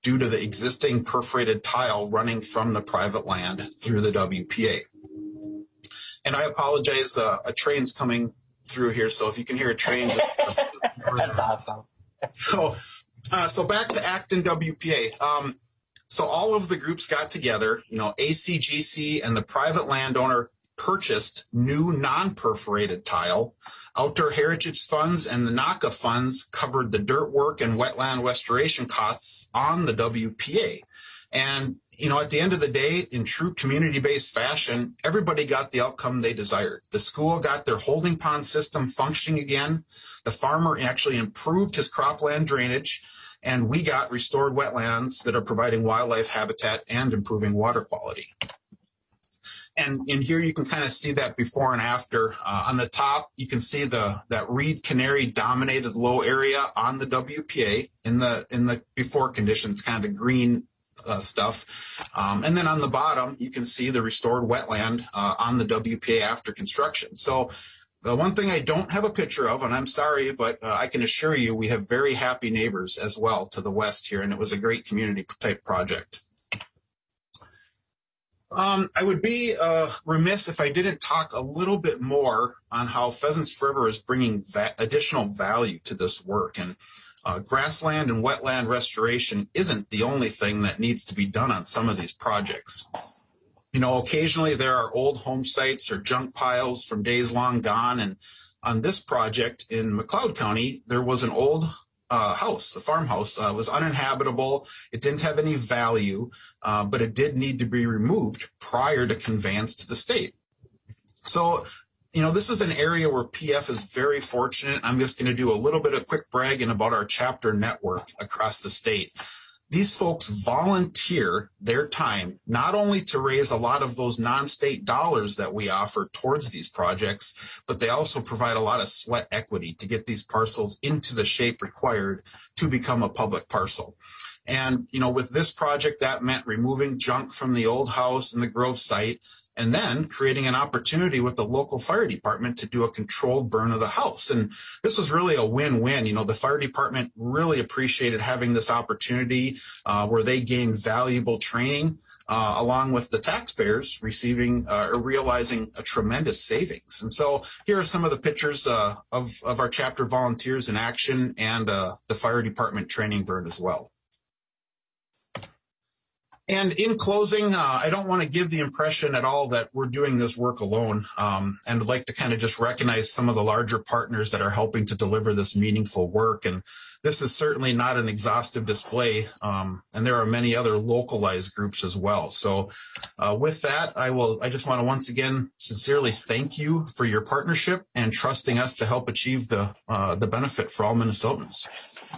due to the existing perforated tile running from the private land through the WPA. And I apologize, a train's coming through here, so if you can hear a train, just that's awesome. So back to Acton WPA. So all of the groups got together, ACGC and the private landowner purchased new non-perforated tile. Outdoor Heritage Funds and the NACA funds covered the dirt work and wetland restoration costs on the WPA. And, at the end of the day, in true community-based fashion, everybody got the outcome they desired. The school got their holding pond system functioning again. The farmer actually improved his cropland drainage, and we got restored wetlands that are providing wildlife habitat and improving water quality. And in here, you can kind of see that before and after. On the top, you can see that reed canary dominated low area on the WPA in the before conditions, kind of the green stuff. And then on the bottom, you can see the restored wetland on the WPA after construction. So the one thing I don't have a picture of, and I'm sorry, but I can assure you we have very happy neighbors as well to the west here, and it was a great community type project. I would be remiss if I didn't talk a little bit more on how Pheasants Forever is bringing additional value to this work. And grassland and wetland restoration isn't the only thing that needs to be done on some of these projects. Occasionally there are old home sites or junk piles from days long gone. And on this project in McLeod County, there was an old house, the farmhouse, was uninhabitable. It didn't have any value, but it did need to be removed prior to conveyance to the state. So, this is an area where PF is very fortunate. I'm just going to do a little bit of quick bragging about our chapter network across the state. These folks volunteer their time not only to raise a lot of those non-state dollars that we offer towards these projects, but they also provide a lot of sweat equity to get these parcels into the shape required to become a public parcel. And, with this project, that meant removing junk from the old house and the Grove site, and then creating an opportunity with the local fire department to do a controlled burn of the house. And this was really a win-win. The fire department really appreciated having this opportunity where they gained valuable training along with the taxpayers receiving or realizing a tremendous savings. And so here are some of the pictures of our chapter volunteers in action and the fire department training burn as well. And in closing, I don't want to give the impression at all that we're doing this work alone, and I'd like to kind of just recognize some of the larger partners that are helping to deliver this meaningful work. And this is certainly not an exhaustive display, and there are many other localized groups as well. So with that, I just want to once again sincerely thank you for your partnership and trusting us to help achieve the benefit for all Minnesotans.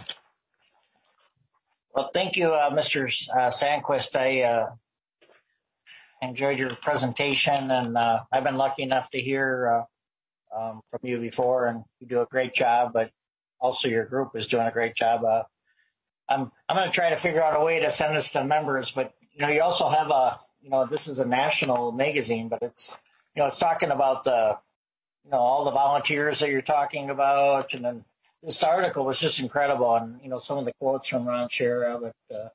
Well, thank you, Mr. Sandquist. I enjoyed your presentation, and I've been lucky enough to hear from you before, and you do a great job, but also your group is doing a great job. I'm going to try to figure out a way to send this to members, but, you also have this is a national magazine, but it's talking about all the volunteers that you're talking about, and then this article was just incredible, and some of the quotes from Ron Shera,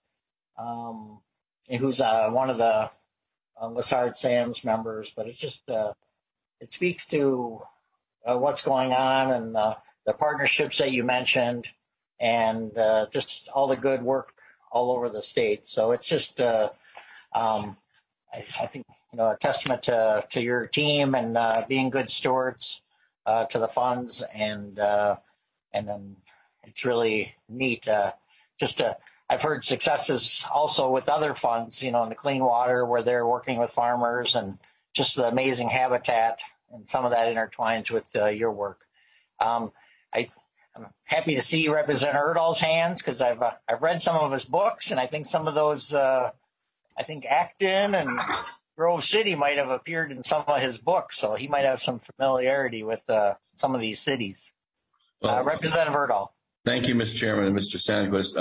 who's one of the Lessard Sam's members. But it just it speaks to what's going on and the partnerships that you mentioned, and just all the good work all over the state. So it's just I think a testament to your team and being good stewards to the funds, and then it's really neat. I've heard successes also with other funds, in the clean water where they're working with farmers, and just the amazing habitat, and some of that intertwines with your work. I'm happy to see you represent Erdahl's hands, because I've read some of his books, and I think some of those, I think Acton and Grove City might have appeared in some of his books, so he might have some familiarity with some of these cities. Representative Erdahl. Thank you, Mr. Chairman and Mr. Sandquist.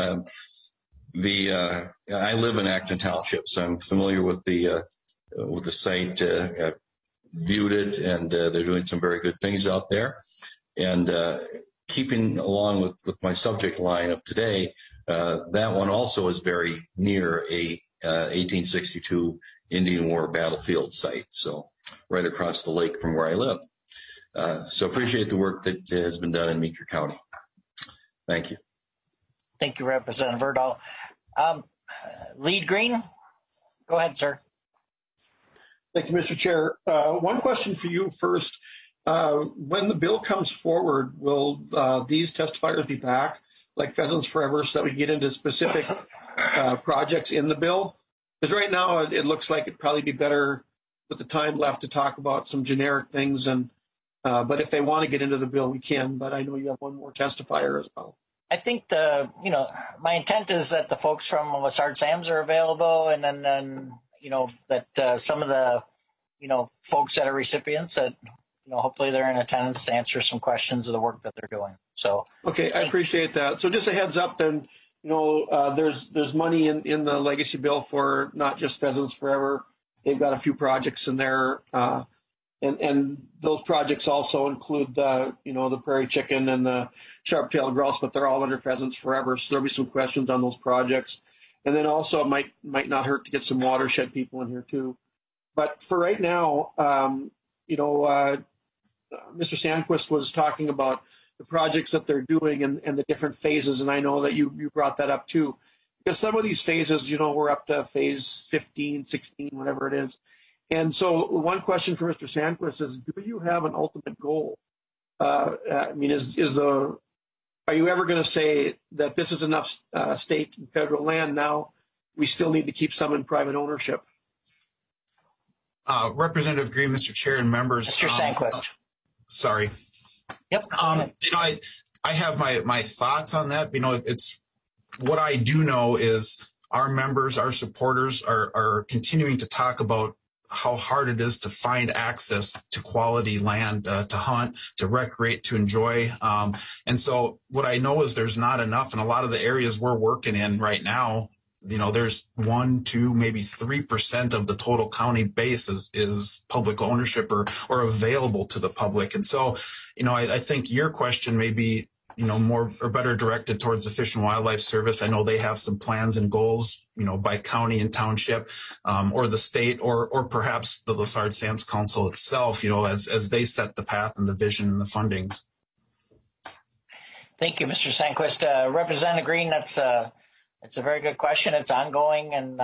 I live in Acton Township, so I'm familiar with the site. I've viewed it, and they're doing some very good things out there. And keeping along with my subject line of today, that one also is very near a 1862 Indian War battlefield site, so right across the lake from where I live. So appreciate the work that has been done in Meeker County. Thank you. Thank you, Representative Erdahl. Lead Green, go ahead, sir. Thank you, Mr. Chair. One question for you first. When the bill comes forward, will these testifiers be back, like Pheasants Forever, so that we get into specific projects in the bill? Because right now it looks like it'd probably be better with the time left to talk about some generic things. But if they want to get into the bill, we can. But I know you have one more testifier as well. I think my intent is that the folks from Lessard Sams are available, and then that some of the folks that are recipients that hopefully they're in attendance to answer some questions of the work that they're doing. So okay, I appreciate that. So just a heads up, then there's money in the legacy bill for not just Pheasants Forever. They've got a few projects in there, and those projects also include the prairie chicken and the sharp-tailed grouse, but they're all under Pheasants Forever. So there'll be some questions on those projects. And then also it might not hurt to get some watershed people in here too. But for right now, Mr. Sandquist was talking about the projects that they're doing and the different phases, and I know that you brought that up too. Because some of these phases, we're up to phase 15, 16, whatever it is. And so one question for Mr. Sandquist is, do you have an ultimate goal? Are you ever going to say that this is enough state and federal land now? We still need to keep some in private ownership. Representative Green, Mr. Chair, and members. Mr. Sandquist. Sorry. Yep. I have my thoughts on that. It's what I do know is our members, our supporters are continuing to talk about how hard it is to find access to quality land, to hunt, to recreate, to enjoy. And so what I know is there's not enough in a lot of the areas we're working in right now. There's 1, 2, maybe 3% of the total county base is public ownership or available to the public. And so, I think your question may be, more or better directed towards the Fish and Wildlife Service. I know they have some plans and goals, by county and township, or the state, or perhaps the Lessard Sams Council itself, as they set the path and the vision and the fundings. Thank you, Mr. Sandquist. Representative Green, it's a very good question. It's ongoing, and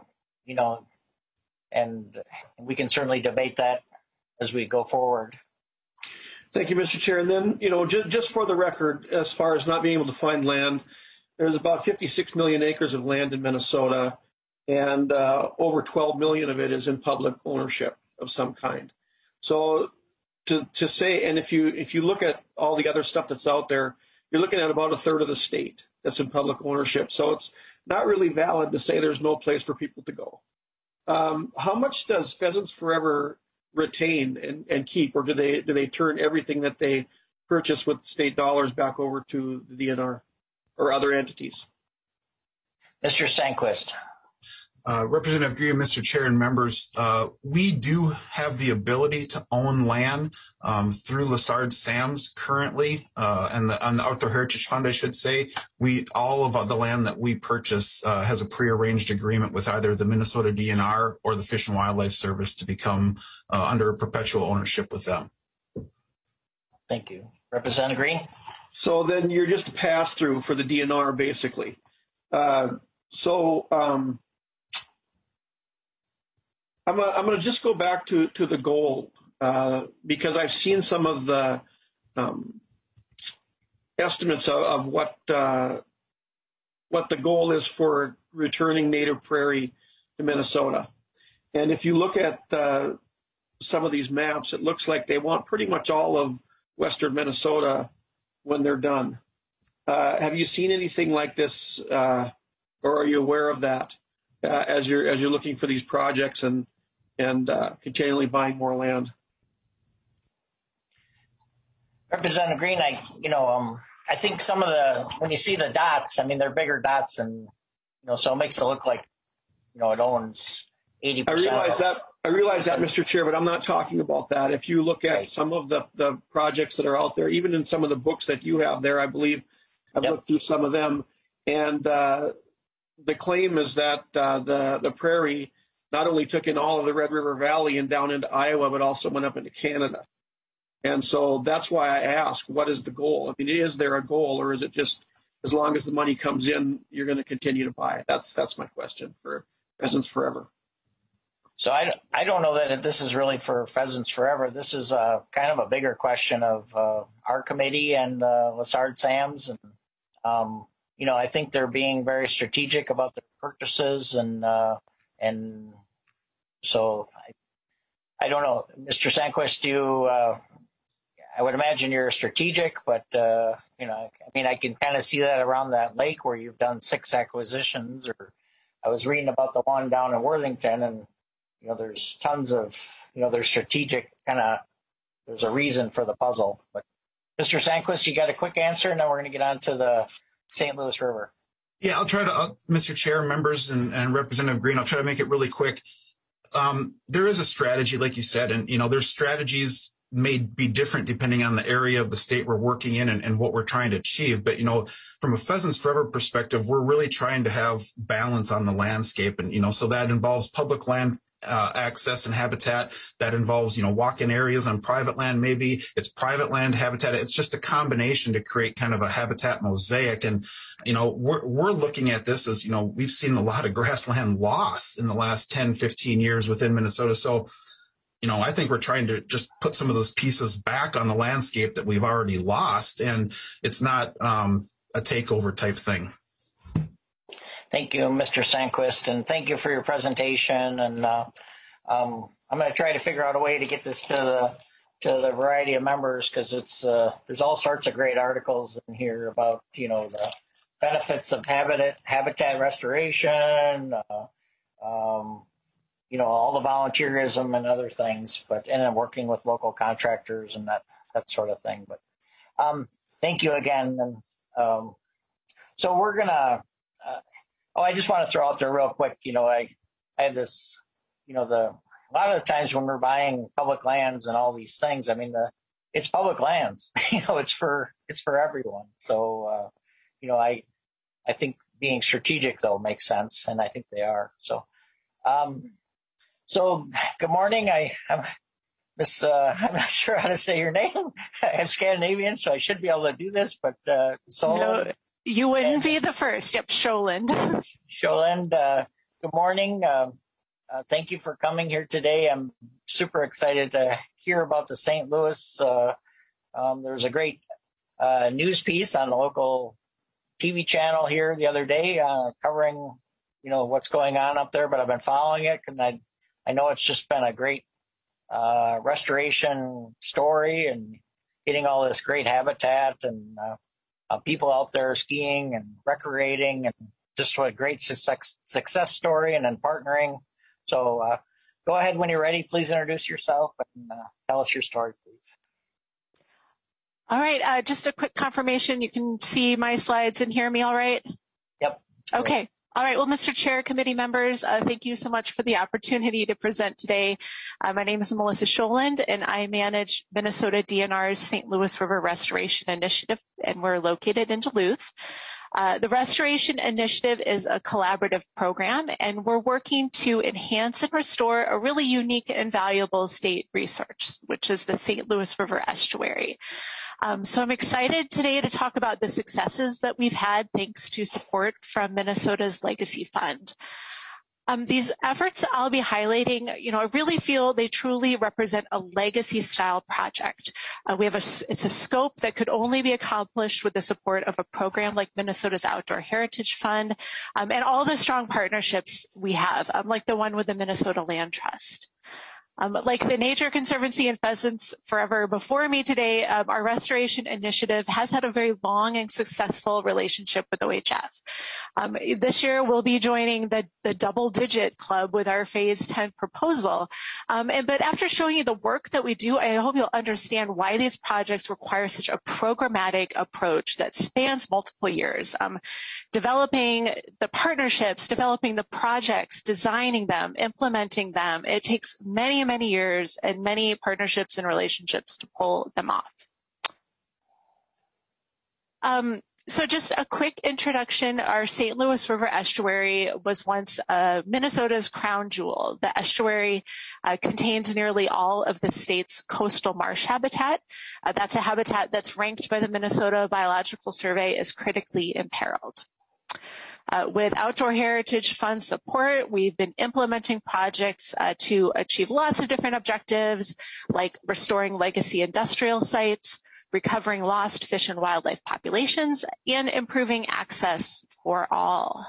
and we can certainly debate that as we go forward. Thank you, Mr. Chair. And then, just for the record, as far as not being able to find land, there's about 56 million acres of land in Minnesota, and over 12 million of it is in public ownership of some kind. So to say, and if you look at all the other stuff that's out there, you're looking at about a third of the state that's in public ownership. So it's not really valid to say there's no place for people to go. How much does Pheasants Forever retain and keep, or do they turn everything that they purchase with state dollars back over to the DNR or other entities? Mr. Sandquist. Representative Green, Mr. Chair, and members, we do have the ability to own land through Lessard Sams currently, and on the Outdoor Heritage Fund, I should say. All of the land that we purchase has a prearranged agreement with either the Minnesota DNR or the Fish and Wildlife Service to become under perpetual ownership with them. Thank you. Representative Green? So then you're just a pass-through for the DNR, basically. I'm going to just go back to the goal because I've seen some of the estimates of what the goal is for returning native prairie to Minnesota. And if you look at some of these maps, it looks like they want pretty much all of western Minnesota when they're done. Have you seen anything like this, or are you aware of that as you're looking for these projects and continually buying more land? Representative Green, I think some of when you see the dots, they're bigger dots, and so it makes it look like it owns 80%. I realize that, Mr. Chair, but I'm not talking about that. If you look at some of the projects that are out there, even in some of the books that you have there, I believe I've looked through some of them, and the claim is that the Prairie not only took in all of the Red River Valley and down into Iowa, but also went up into Canada. And so that's why I ask, what is the goal? I mean, is there a goal, or is it just as long as the money comes in, you're going to continue to buy? That's my question for Pheasants Forever. So I don't know that this is really for Pheasants Forever. This is kind of a bigger question of our committee and Lessard Sams. And, I think they're being very strategic about their purchases. And so I don't know. Mr. Sandquist, I would imagine you're strategic, but, I can kind of see that around that lake where you've done 6 acquisitions. Or I was reading about the one down in Worthington, and there's tons of, there's strategic there's a reason for the puzzle. But Mr. Sandquist, you got a quick answer, and then we're going to get on to the St. Louis River. Yeah, I'll try to, Mr. Chair, members, and Representative Green, I'll try to make it really quick. There is a strategy, like you said, and, there's strategies may be different depending on the area of the state we're working in and what we're trying to achieve. But, from a Pheasants Forever perspective, we're really trying to have balance on the landscape. And, so that involves public land access and habitat. That involves, walk-in areas on private land. Maybe it's private land habitat. It's just a combination to create kind of a habitat mosaic. And, we're looking at this as, we've seen a lot of grassland loss in the last 10, 15 years within Minnesota. So, I think we're trying to just put some of those pieces back on the landscape that we've already lost. And it's not a takeover type thing. Thank you, Mr. Sandquist, and thank you for your presentation. And I'm going to try to figure out a way to get this to the variety of members, because it's there's all sorts of great articles in here about the benefits of habitat restoration, all the volunteerism and other things, and then working with local contractors and that sort of thing. But thank you again. And so we're gonna. I just want to throw out there real quick, I had this, a lot of the times when we're buying public lands and all these things, it's public lands, it's for everyone. So, I think being strategic though makes sense, and I think they are. So, good morning. I'm not sure how to say your name. I'm Scandinavian, so I should be able to do this, but, No. You wouldn't be the first. Yep, Sholand. Sholand, good morning. Thank you for coming here today. I'm super excited to hear about the St. Louis. There's a great news piece on the local TV channel here the other day covering, what's going on up there, but I've been following it, and I know it's just been a great restoration story and getting all this great habitat and people out there skiing and recreating, and just what a great success story, and then partnering. So go ahead when you're ready. Please introduce yourself and tell us your story, please. All right. Just a quick confirmation. You can see my slides and hear me all right? Yep. Okay. All right. Well, Mr. Chair, committee members, thank you so much for the opportunity to present today. My name is Melissa Sholand, and I manage Minnesota DNR's St. Louis River Restoration Initiative, and we're located in Duluth. The Restoration Initiative is a collaborative program, and we're working to enhance and restore a really unique and valuable state resource, which is the St. Louis River Estuary. So I'm excited today to talk about the successes that we've had thanks to support from Minnesota's Legacy Fund. These efforts I'll be highlighting, I really feel they truly represent a legacy-style project. It's a scope that could only be accomplished with the support of a program like Minnesota's Outdoor Heritage Fund, and all the strong partnerships we have, like the one with the Minnesota Land Trust. Like the Nature Conservancy and Pheasants Forever before me today, our restoration initiative has had a very long and successful relationship with OHF. This year, we'll be joining the double-digit club with our Phase 10 proposal. But after showing you the work that we do, I hope you'll understand why these projects require such a programmatic approach that spans multiple years. Developing the partnerships, developing the projects, designing them, implementing them, it takes many years and many partnerships and relationships to pull them off. So just a quick introduction. Our St. Louis River estuary was once Minnesota's crown jewel. The estuary contains nearly all of the state's coastal marsh habitat. That's a habitat that's ranked by the Minnesota Biological Survey as critically imperiled. With Outdoor Heritage Fund support, we've been implementing projects to achieve lots of different objectives, like restoring legacy industrial sites, recovering lost fish and wildlife populations, and improving access for all.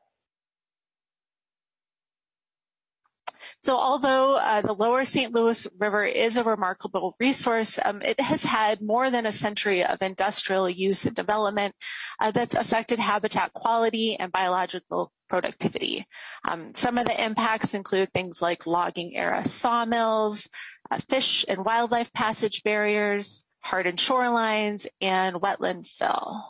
So although the lower St. Louis River is a remarkable resource, it has had more than a century of industrial use and development that's affected habitat quality and biological productivity. Some of the impacts include things like logging era sawmills, fish and wildlife passage barriers, hardened shorelines, and wetland fill.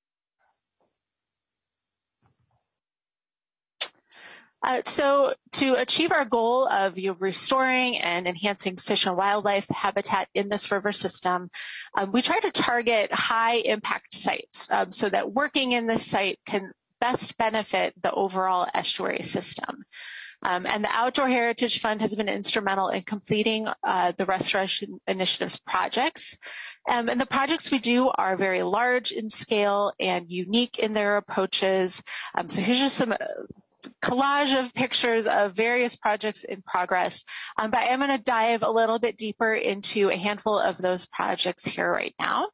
So to achieve our goal of restoring and enhancing fish and wildlife habitat in this river system, we try to target high impact sites so that working in this site can best benefit the overall estuary system. And the Outdoor Heritage Fund has been instrumental in completing the Restoration Initiative's projects. And the projects we do are very large in scale and unique in their approaches. So here's just some collage of pictures of various projects in progress, but I'm going to dive a little bit deeper into a handful of those projects here right now.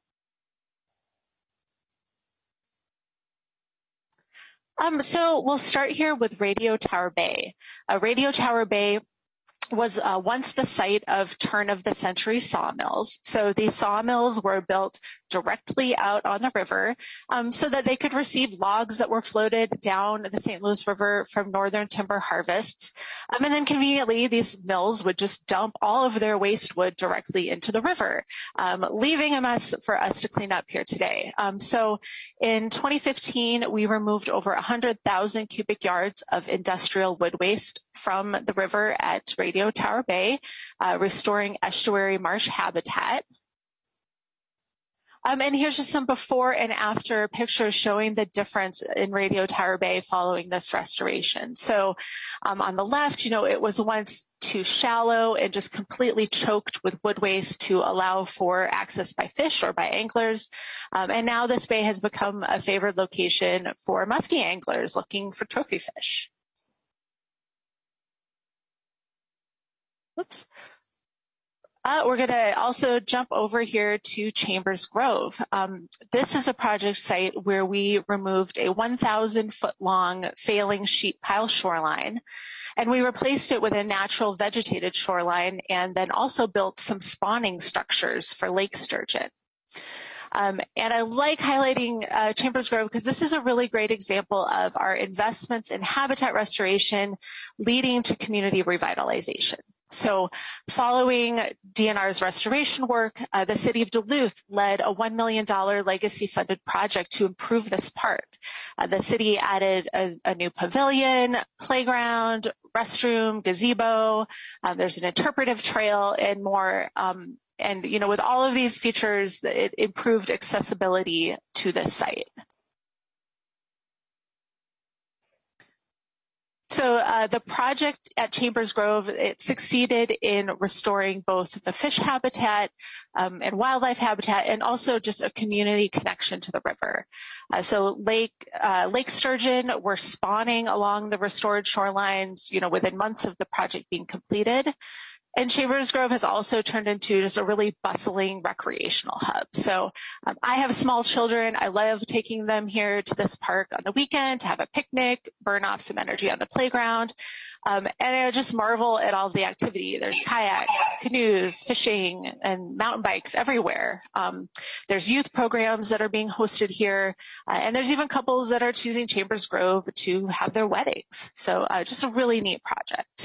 So we'll start here with Radio Tower Bay. Radio Tower Bay was once the site of turn-of-the-century sawmills. So these sawmills were built directly out on the river so that they could receive logs that were floated down the St. Louis River from northern timber harvests. And then conveniently, these mills would just dump all of their waste wood directly into the river, leaving a mess for us to clean up here today. So in 2015, we removed over 100,000 cubic yards of industrial wood waste from the river at Radio Tower Bay, restoring estuary marsh habitat. And here's just some before and after pictures showing the difference in Radio Tower Bay following this restoration. So on the left, it was once too shallow and just completely choked with wood waste to allow for access by fish or by anglers. And now this bay has become a favored location for muskie anglers looking for trophy fish. Whoops. We're going to also jump over here to Chambers Grove. This is a project site where we removed a 1,000-foot-long failing sheet pile shoreline, and we replaced it with a natural vegetated shoreline and then also built some spawning structures for lake sturgeon. And I like highlighting Chambers Grove because this is a really great example of our investments in habitat restoration leading to community revitalization. So following DNR's restoration work, the city of Duluth led a $1 million legacy-funded project to improve this park. The city added a new pavilion, playground, restroom, gazebo. There's an interpretive trail and more. And, with all of these features, it improved accessibility to this site. So the project at Chambers Grove, it succeeded in restoring both the fish habitat and wildlife habitat and also just a community connection to the river. So lake sturgeon were spawning along the restored shorelines, within months of the project being completed. And Chambers Grove has also turned into just a really bustling recreational hub. So I have small children. I love taking them here to this park on the weekend to have a picnic, burn off some energy on the playground. And I just marvel at all of the activity. There's kayaks, canoes, fishing, and mountain bikes everywhere. There's youth programs that are being hosted here. And there's even couples that are choosing Chambers Grove to have their weddings. So just a really neat project.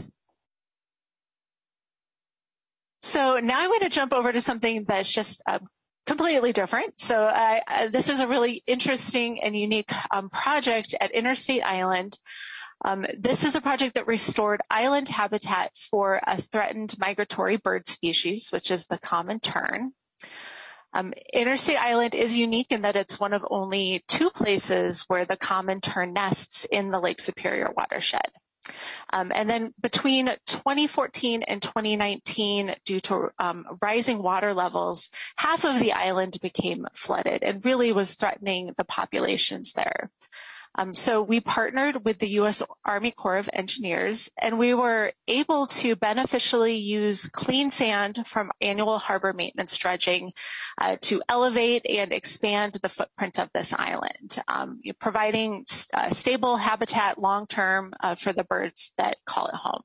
So now I'm going to jump over to something that's just completely different. So this is a really interesting and unique project at Interstate Island. This is a project that restored island habitat for a threatened migratory bird species, which is the common tern. Interstate Island is unique in that it's one of only 2 places where the common tern nests in the Lake Superior watershed. And then between 2014 and 2019, due to rising water levels, half of the island became flooded and really was threatening the populations there. So we partnered with the U.S. Army Corps of Engineers, and we were able to beneficially use clean sand from annual harbor maintenance dredging to elevate and expand the footprint of this island, providing stable habitat long-term for the birds that call it home.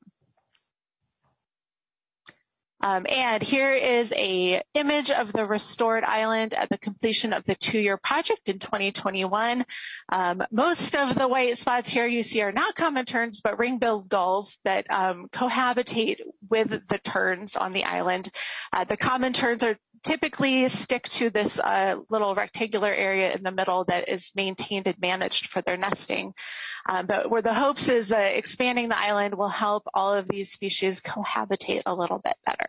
And here is a image of the restored island at the completion of the 2-year project in 2021. Most of the white spots here you see are not common terns, but ring-billed gulls that cohabitate with the terns on the island. The common terns are typically stick to this little rectangular area in the middle that is maintained and managed for their nesting. But where the hopes is that expanding the island will help all of these species cohabitate a little bit better.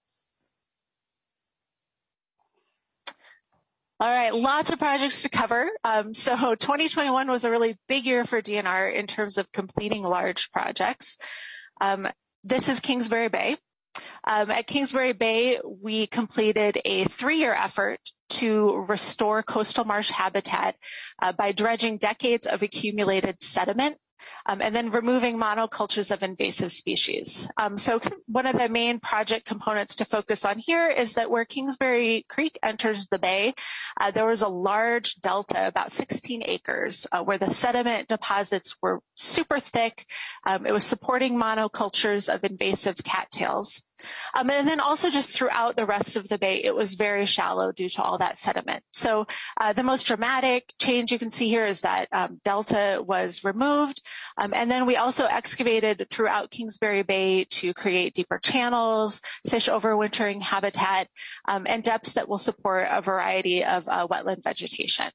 All right, lots of projects to cover. So 2021 was a really big year for DNR in terms of completing large projects. This is Kingsbury Bay. At Kingsbury Bay, we completed a 3-year effort to restore coastal marsh habitat by dredging decades of accumulated sediment and then removing monocultures of invasive species. So one of the main project components to focus on here is that where Kingsbury Creek enters the bay, there was a large delta, about 16 acres, where the sediment deposits were super thick. It was supporting monocultures of invasive cattails. And then also just throughout the rest of the bay, it was very shallow due to all that sediment. So the most dramatic change you can see here is that delta was removed. And then we also excavated throughout Kingsbury Bay to create deeper channels, fish overwintering habitat, and depths that will support a variety of wetland vegetation.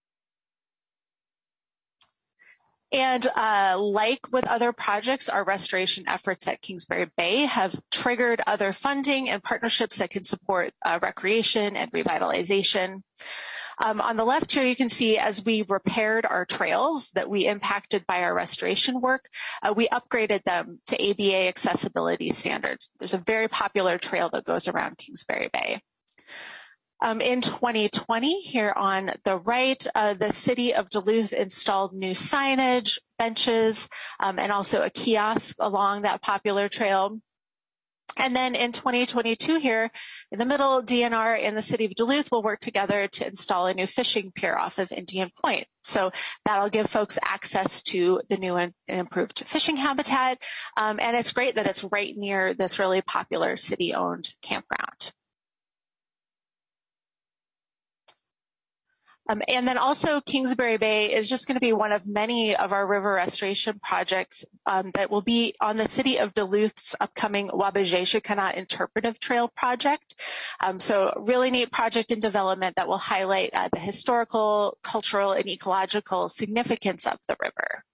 And like with other projects, our restoration efforts at Kingsbury Bay have triggered other funding and partnerships that can support recreation and revitalization. On the left here, you can see as we repaired our trails that we impacted by our restoration work, we upgraded them to ABA accessibility standards. There's a very popular trail that goes around Kingsbury Bay. In 2020, here on the right, the city of Duluth installed new signage, benches, and also a kiosk along that popular trail. And then in 2022 here, in the middle, DNR and the city of Duluth will work together to install a new fishing pier off of Indian Point. So that'll give folks access to the new and improved fishing habitat. And it's great that it's right near this really popular city-owned campground. And then also Kingsbury Bay is just going to be one of many of our river restoration projects that will be on the city of Duluth's upcoming Wabauj-Shikana Interpretive Trail project. So really neat project in development that will highlight the historical, cultural, and ecological significance of the river.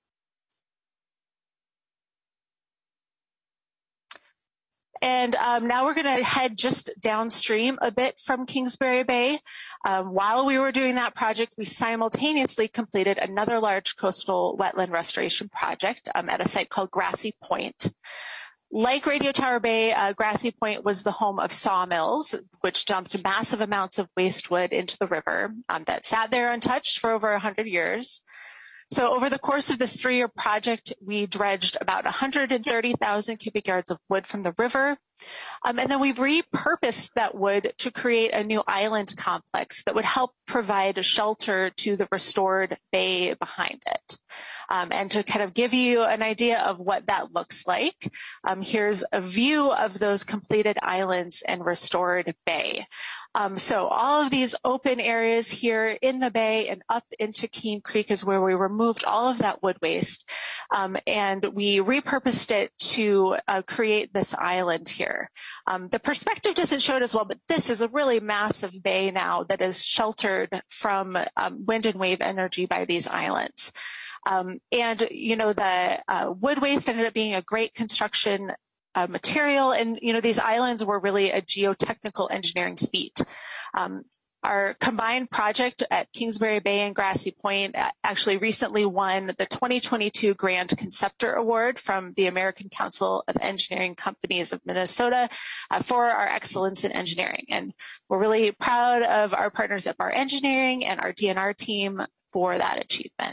And now we're going to head just downstream a bit from Kingsbury Bay. While we were doing that project, we simultaneously completed another large coastal wetland restoration project at a site called Grassy Point. Like Radio Tower Bay, Grassy Point was the home of sawmills, which dumped massive amounts of waste wood into the river that sat there untouched for over 100 years. So over the course of this 3-year project, we dredged about 130,000 cubic yards of wood from the river. And then we've repurposed that wood to create a new island complex that would help provide a shelter to the restored bay behind it. And to kind of give you an idea of what that looks like, here's a view of those completed islands and restored bay. So all of these open areas here in the bay and up into Keene Creek is where we removed all of that wood waste, and we repurposed it to create this island here. The perspective doesn't show it as well, but this is a really massive bay now that is sheltered from wind and wave energy by these islands. And, you know, the wood waste ended up being a great construction material, and, you know, these islands were really a geotechnical engineering feat. Our combined project at Kingsbury Bay and Grassy Point actually recently won the 2022 Grand Conceptor Award from the American Council of Engineering Companies of Minnesota for our excellence in engineering. And we're really proud of our partners at Bar Engineering and our DNR team for that achievement.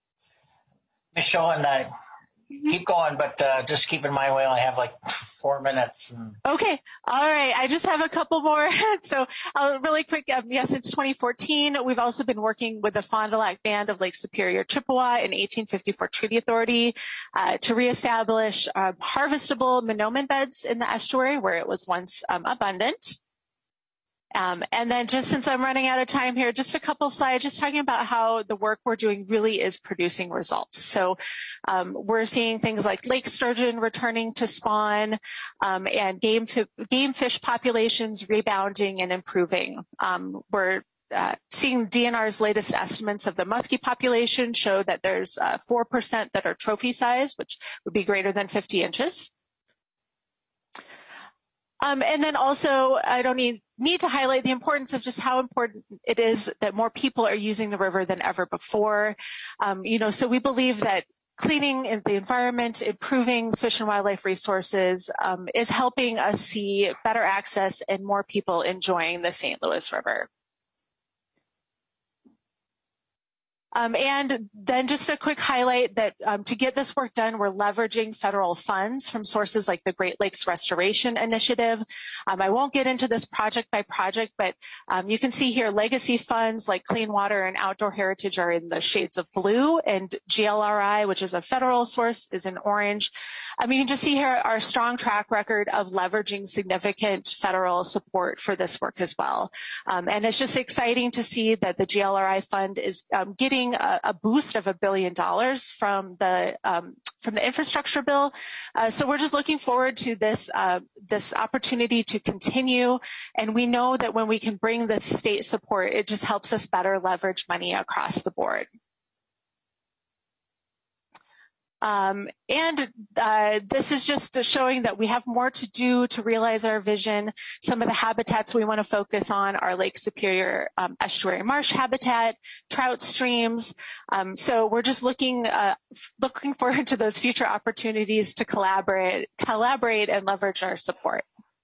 Ms. Schoen, keep going, but just keep in mind we only have like 4 minutes. Okay. All right. I just have a couple more. So really quick, since 2014, we've also been working with the Fond du Lac Band of Lake Superior, Chippewa and 1854 Treaty Authority to reestablish harvestable monomen beds in the estuary where it was once abundant. And then just since I'm running out of time here, just a couple slides just talking about how the work we're doing really is producing results. So we're seeing things like lake sturgeon returning to spawn and game fish populations rebounding and improving. We're seeing DNR's latest estimates of the muskie population show that there's 4% that are trophy size, which would be greater than 50 inches. And then also, I don't need to highlight the importance of just how important it is that more people are using the river than ever before. So we believe that cleaning the environment, improving fish and wildlife resources is helping us see better access and more people enjoying the St. Louis River. And then just a quick highlight that to get this work done, we're leveraging federal funds from sources like the Great Lakes Restoration Initiative. I won't get into this project by project, but you can see here legacy funds like Clean Water and Outdoor Heritage are in the shades of blue, and GLRI, which is a federal source, is in orange. You can just see here our strong track record of leveraging significant federal support for this work as well. And it's just exciting to see that the GLRI fund is getting a boost of $1 billion from the infrastructure bill. So we're just looking forward to this opportunity to continue. And we know that when we can bring this state support, it just helps us better leverage money across the board. This is just showing that we have more to do to realize our vision. Some of the habitats we want to focus on are Lake Superior estuary marsh habitat, trout streams. So we're just looking forward to those future opportunities to collaborate and leverage our support.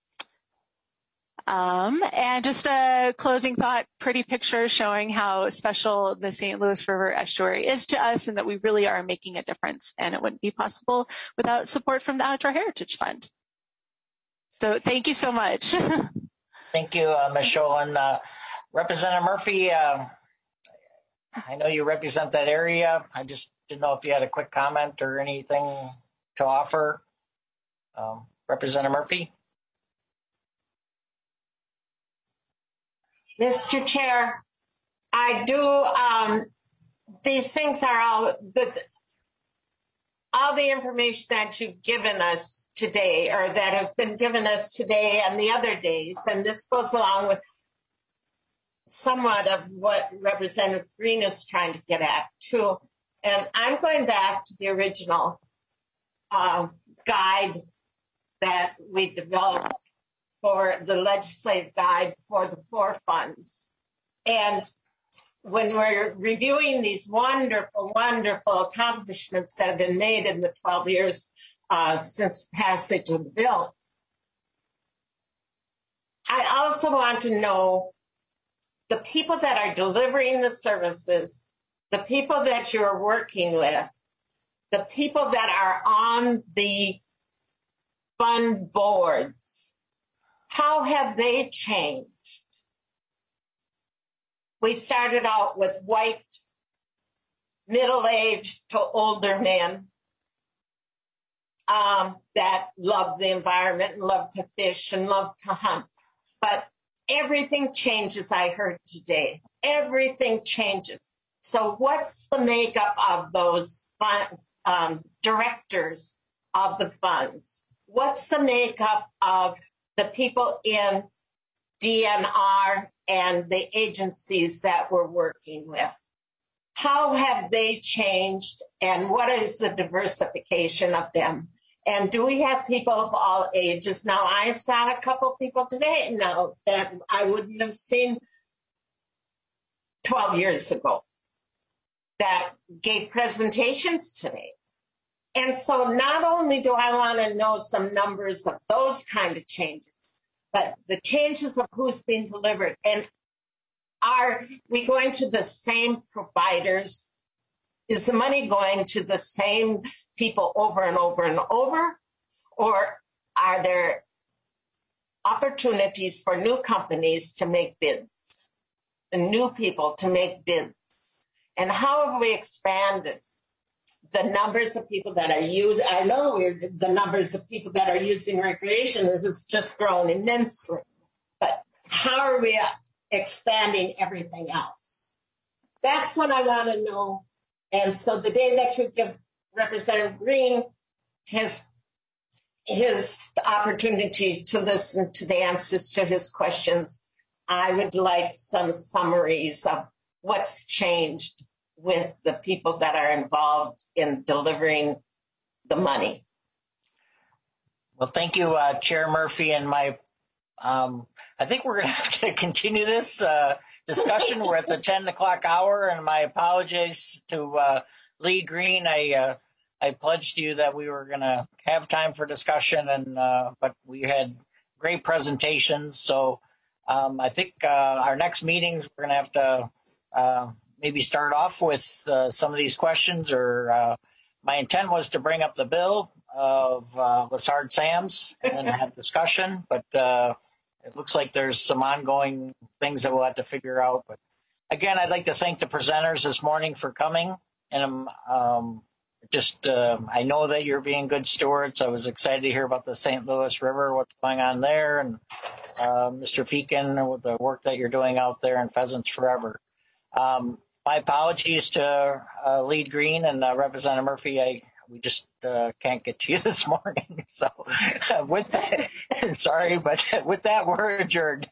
And just a closing thought, pretty picture showing how special the St. Louis River estuary is to us and that we really are making a difference, and it wouldn't be possible without support from the Outdoor Heritage Fund. So thank you so much. Thank you, Ms. Schoen. Representative Murphy, I know you represent that area. I just didn't know if you had a quick comment or anything to offer. Representative Murphy? Mr. Chair, I do, these things are all the information that you've given us today, or that have been given us today and the other days, and this goes along with somewhat of what Representative Green is trying to get at, too. And I'm going back to the original guide that we developed for the legislative guide for the 4 funds. And when we're reviewing these wonderful, wonderful accomplishments that have been made in the 12 years since passage of the bill, I also want to know the people that are delivering the services the people that you're working with, the people that are on the fund boards, how have they changed? We started out with white, middle-aged to older men that loved the environment and loved to fish and loved to hunt. But everything changes, I heard today. Everything changes. So what's the makeup of those directors of the funds? What's the makeup of the people in DNR and the agencies that we're working with? How have they changed, and what is the diversification of them? And do we have people of all ages? Now, I saw a couple people today now that I wouldn't have seen 12 years ago that gave presentations today. And so not only do I want to know some numbers of those kind of changes, but the changes of who's being delivered. And are we going to the same providers? Is the money going to the same people over and over and over? Or are there opportunities for new companies to make bids and new people to make bids? And how have we expanded the numbers of people that are using? I know the numbers of people that are using recreation it's just grown immensely. But how are we expanding everything else? That's what I want to know. And so the day that you give Representative Green his opportunity to listen to the answers to his questions, I would like some summaries of what's changed with the people that are involved in delivering the money. Well, thank you, Chair Murphy, and I think we're going to have to continue this discussion. We're at the 10 o'clock hour, and my apologies to Lee Green. I pledged you that we were going to have time for discussion, but we had great presentations. So I think our next meetings, we're going to have to maybe start off with some of these questions, or my intent was to bring up the bill of Lessard Sams and then have discussion, but it looks like there's some ongoing things that we'll have to figure out. But again, I'd like to thank the presenters this morning for coming, and I know that you're being good stewards. I was excited to hear about the St. Louis River, what's going on there, and Mr. Feakin, with the work that you're doing out there in Pheasants Forever. My apologies to Lead Green and Representative Murphy. We just can't get to you this morning. So with that, sorry, but with that, we're adjourned.